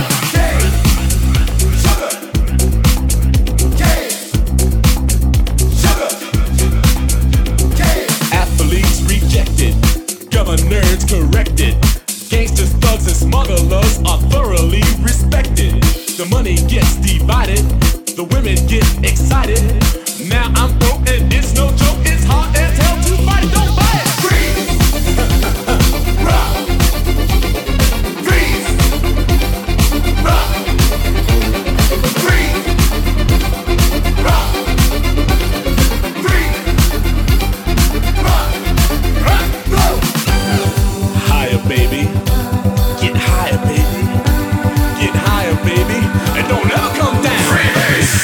Athletes rejected, governors corrected. Gangsters, thugs, and smugglers are thoroughly respected. The money gets divided, the women get excited. Now I'm broke and it's no joke. It's hard as hell to fight it. Don't buy it. Freeze! Rock! Freeze! Rock! Freeze! Rock! Freeze! Rock! Rock! Go! Higher, baby. Get higher, baby. Get higher, baby. And don't ever come down. Freeze!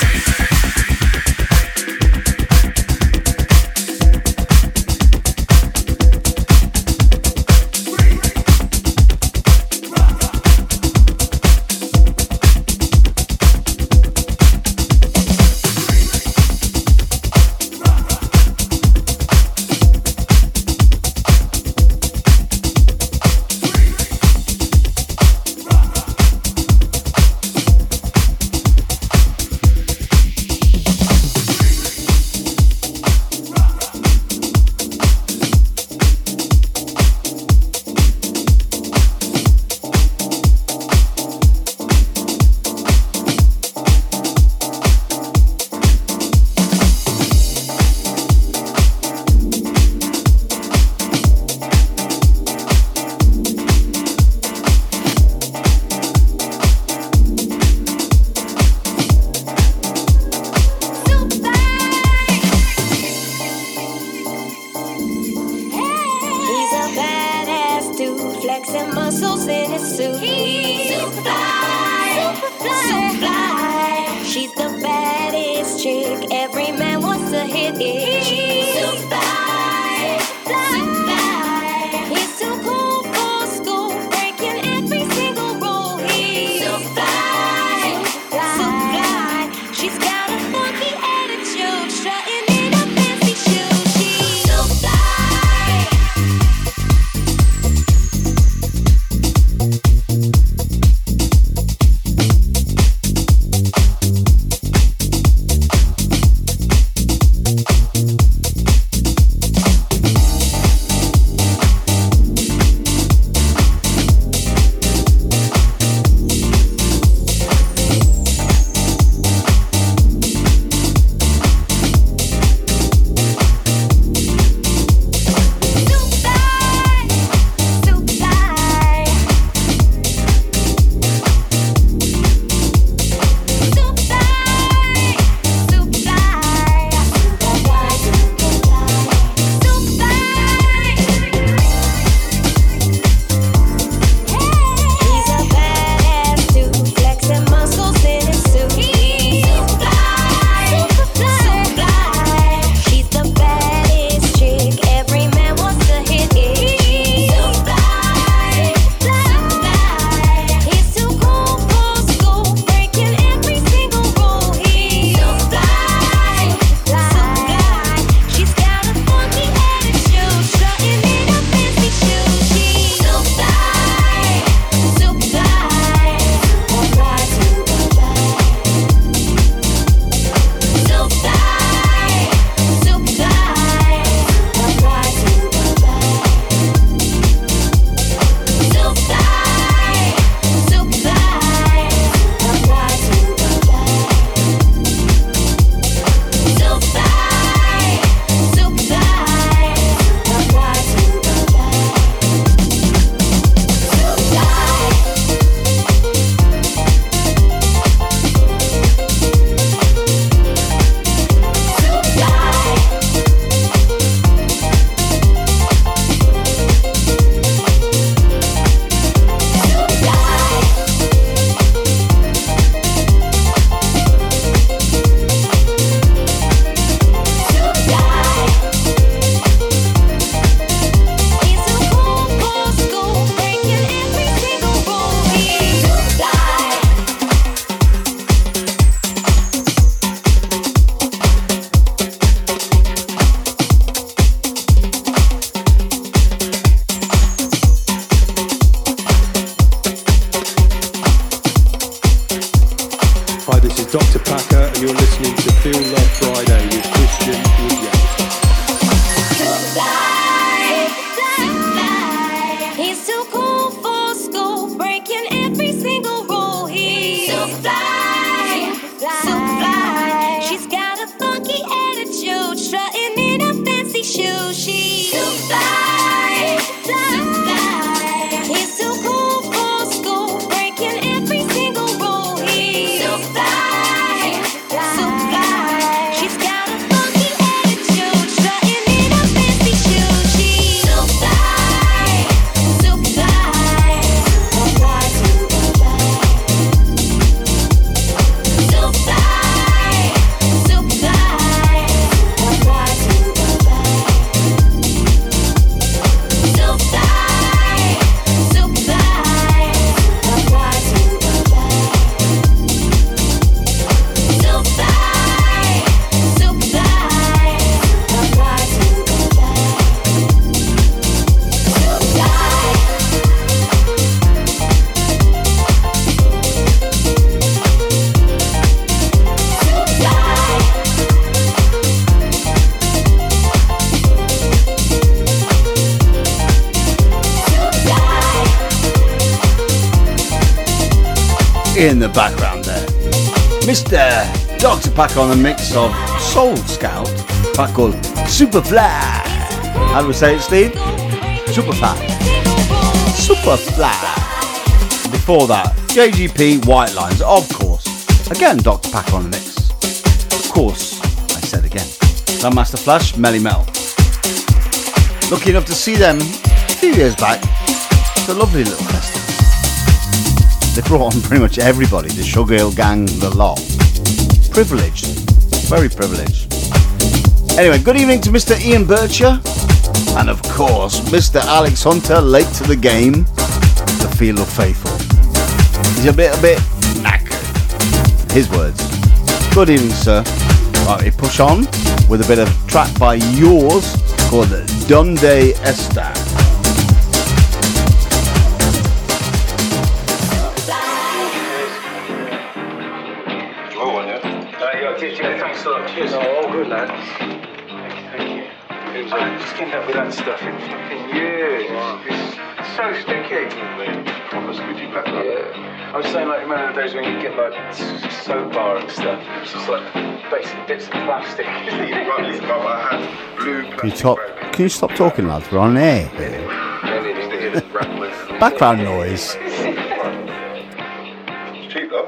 in the background there. Mr. Dr. Pack on a mix of Soul Scout, track called Superfly. How do we say it, Steve? Superfly. Superfly. Before that, JGP White Lines, of course. Again, Dr. Pack on the mix. Of course, I said again. Grandmaster Flash, Melly Mel. Lucky enough to see them a few years back. It's a lovely little festival. They brought on pretty much everybody, the Sugar Hill Gang, the lot. Privileged. Very privileged. Anyway, good evening to Mr. Ian Bircher. And of course, Mr. Alex Hunter, late to the game. The Feel of Faithful. He's a bit knackered. His words. Good evening, sir. Right, we push on with a bit of track by yours called Donde Esta. Thanks a lot. Cheers. Oh, all good, lad. Thank you. I just came up with that stuff in fucking years. Wow. It's so sticky. Proper squidgy black. Yeah. I was saying, like, remember the days when you get like soap bar and stuff? It's just like basic bits of plastic. Can you stop talking, lads? We're on air. Background noise. It's cheap though.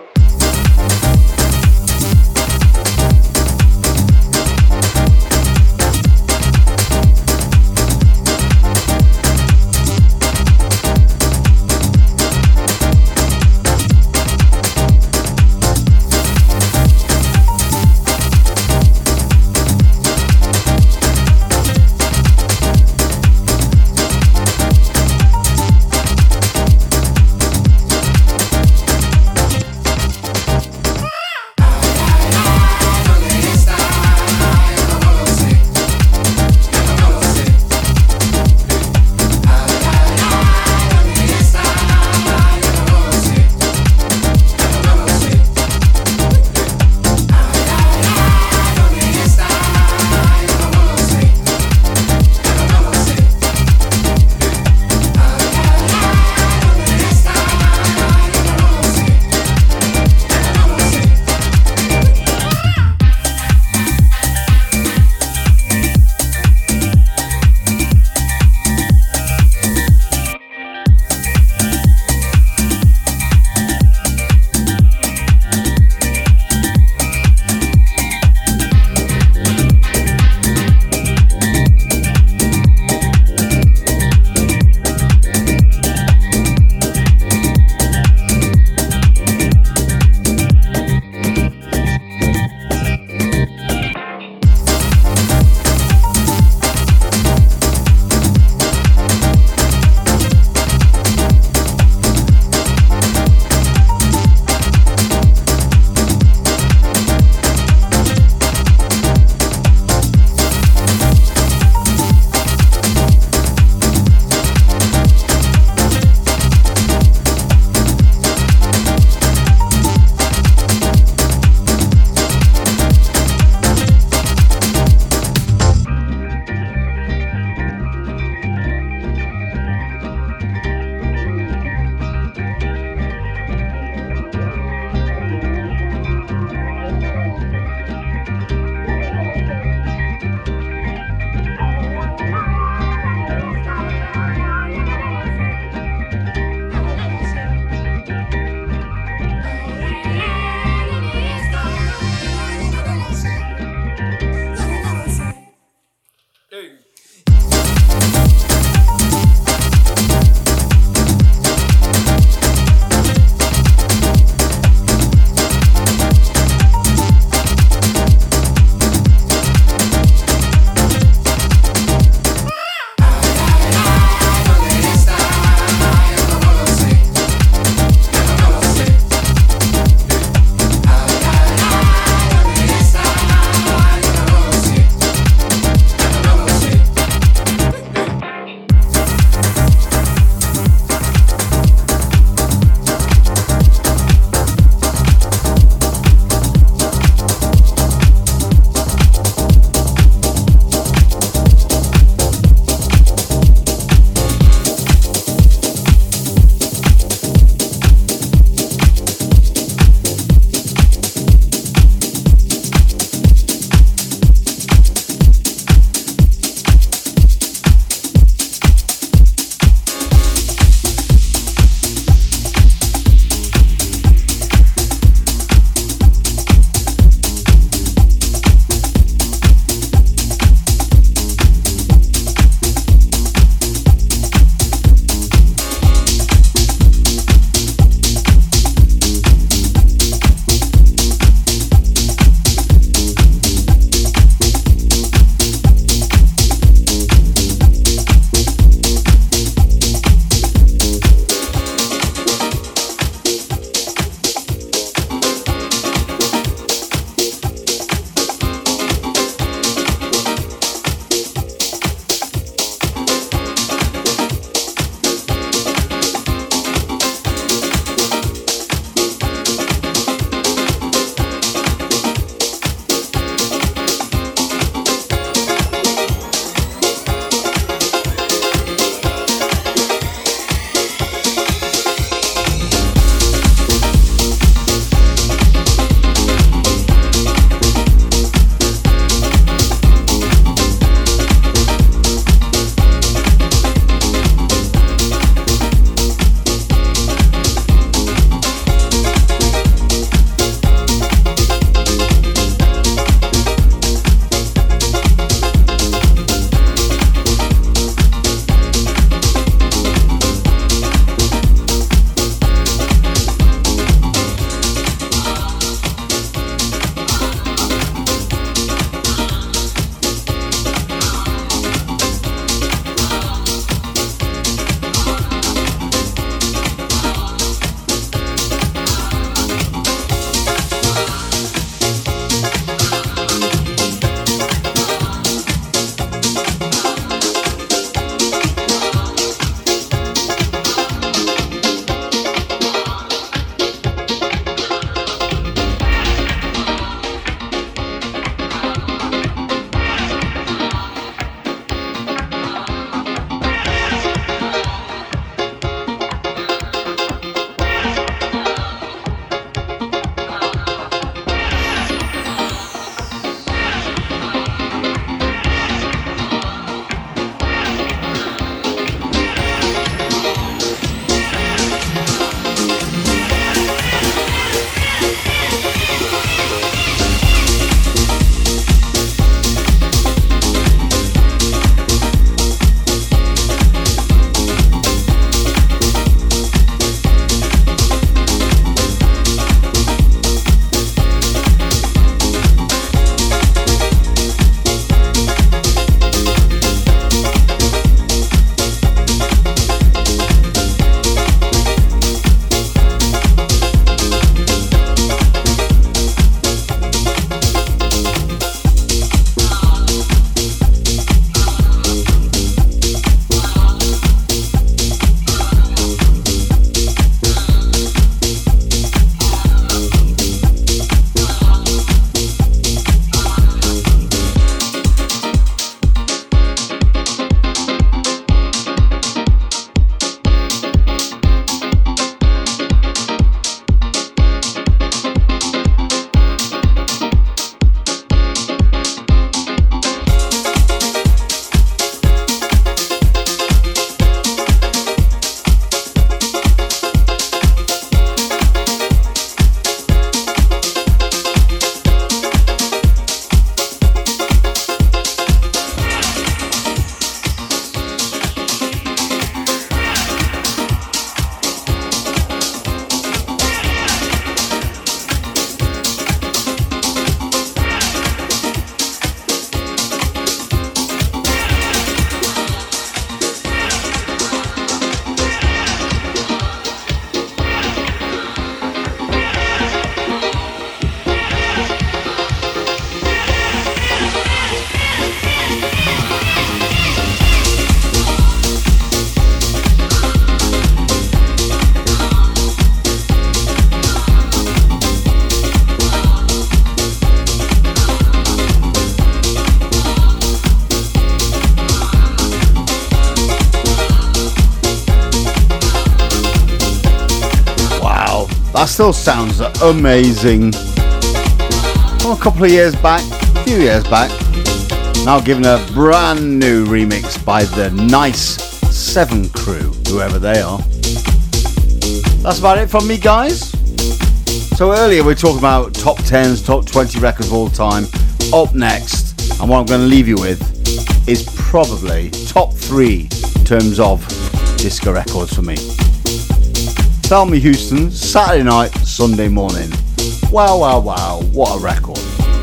That still sounds amazing. From a couple of years back, a few years back, now given a brand new remix by the Nice 7 crew, whoever they are. That's about it from me, guys. So earlier we were talking about top 10s, top 20 records of all time. Up next, and what I'm going to leave you with, is probably top 3 in terms of disco records for me. Thelma Houston, Saturday night, Sunday morning. Wow, wow, wow, what a record.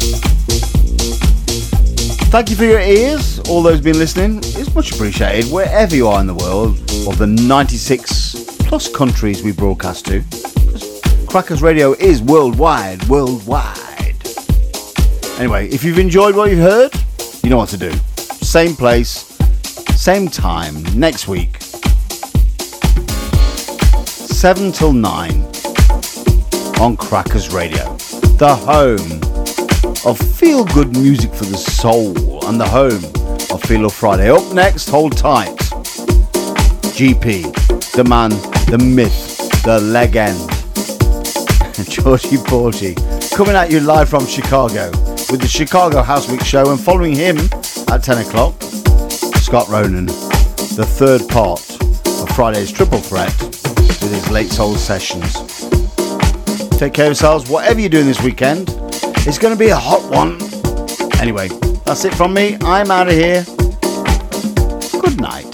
Thank you for your ears, all those been listening. It's much appreciated wherever you are in the world, of the 96 plus countries we broadcast to. Crackers Radio is worldwide. Anyway, if you've enjoyed what you've heard, you know what to do. Same place, same time, next week. 7 till 9 on Crackers Radio. The home of feel-good music for the soul and the home of Feel Love Friday. Up next, hold tight. GP, the man, the myth, the legend. Georgie Porgy, coming at you live from Chicago with the Chicago House Mix Show, and following him at 10 o'clock, Scott Ronan, the third part of Friday's Triple Threat with his Late Soul Sessions. Take care of yourselves, whatever you're doing this weekend. It's going to be a hot one. Anyway, that's it from me. I'm out of here. Good night.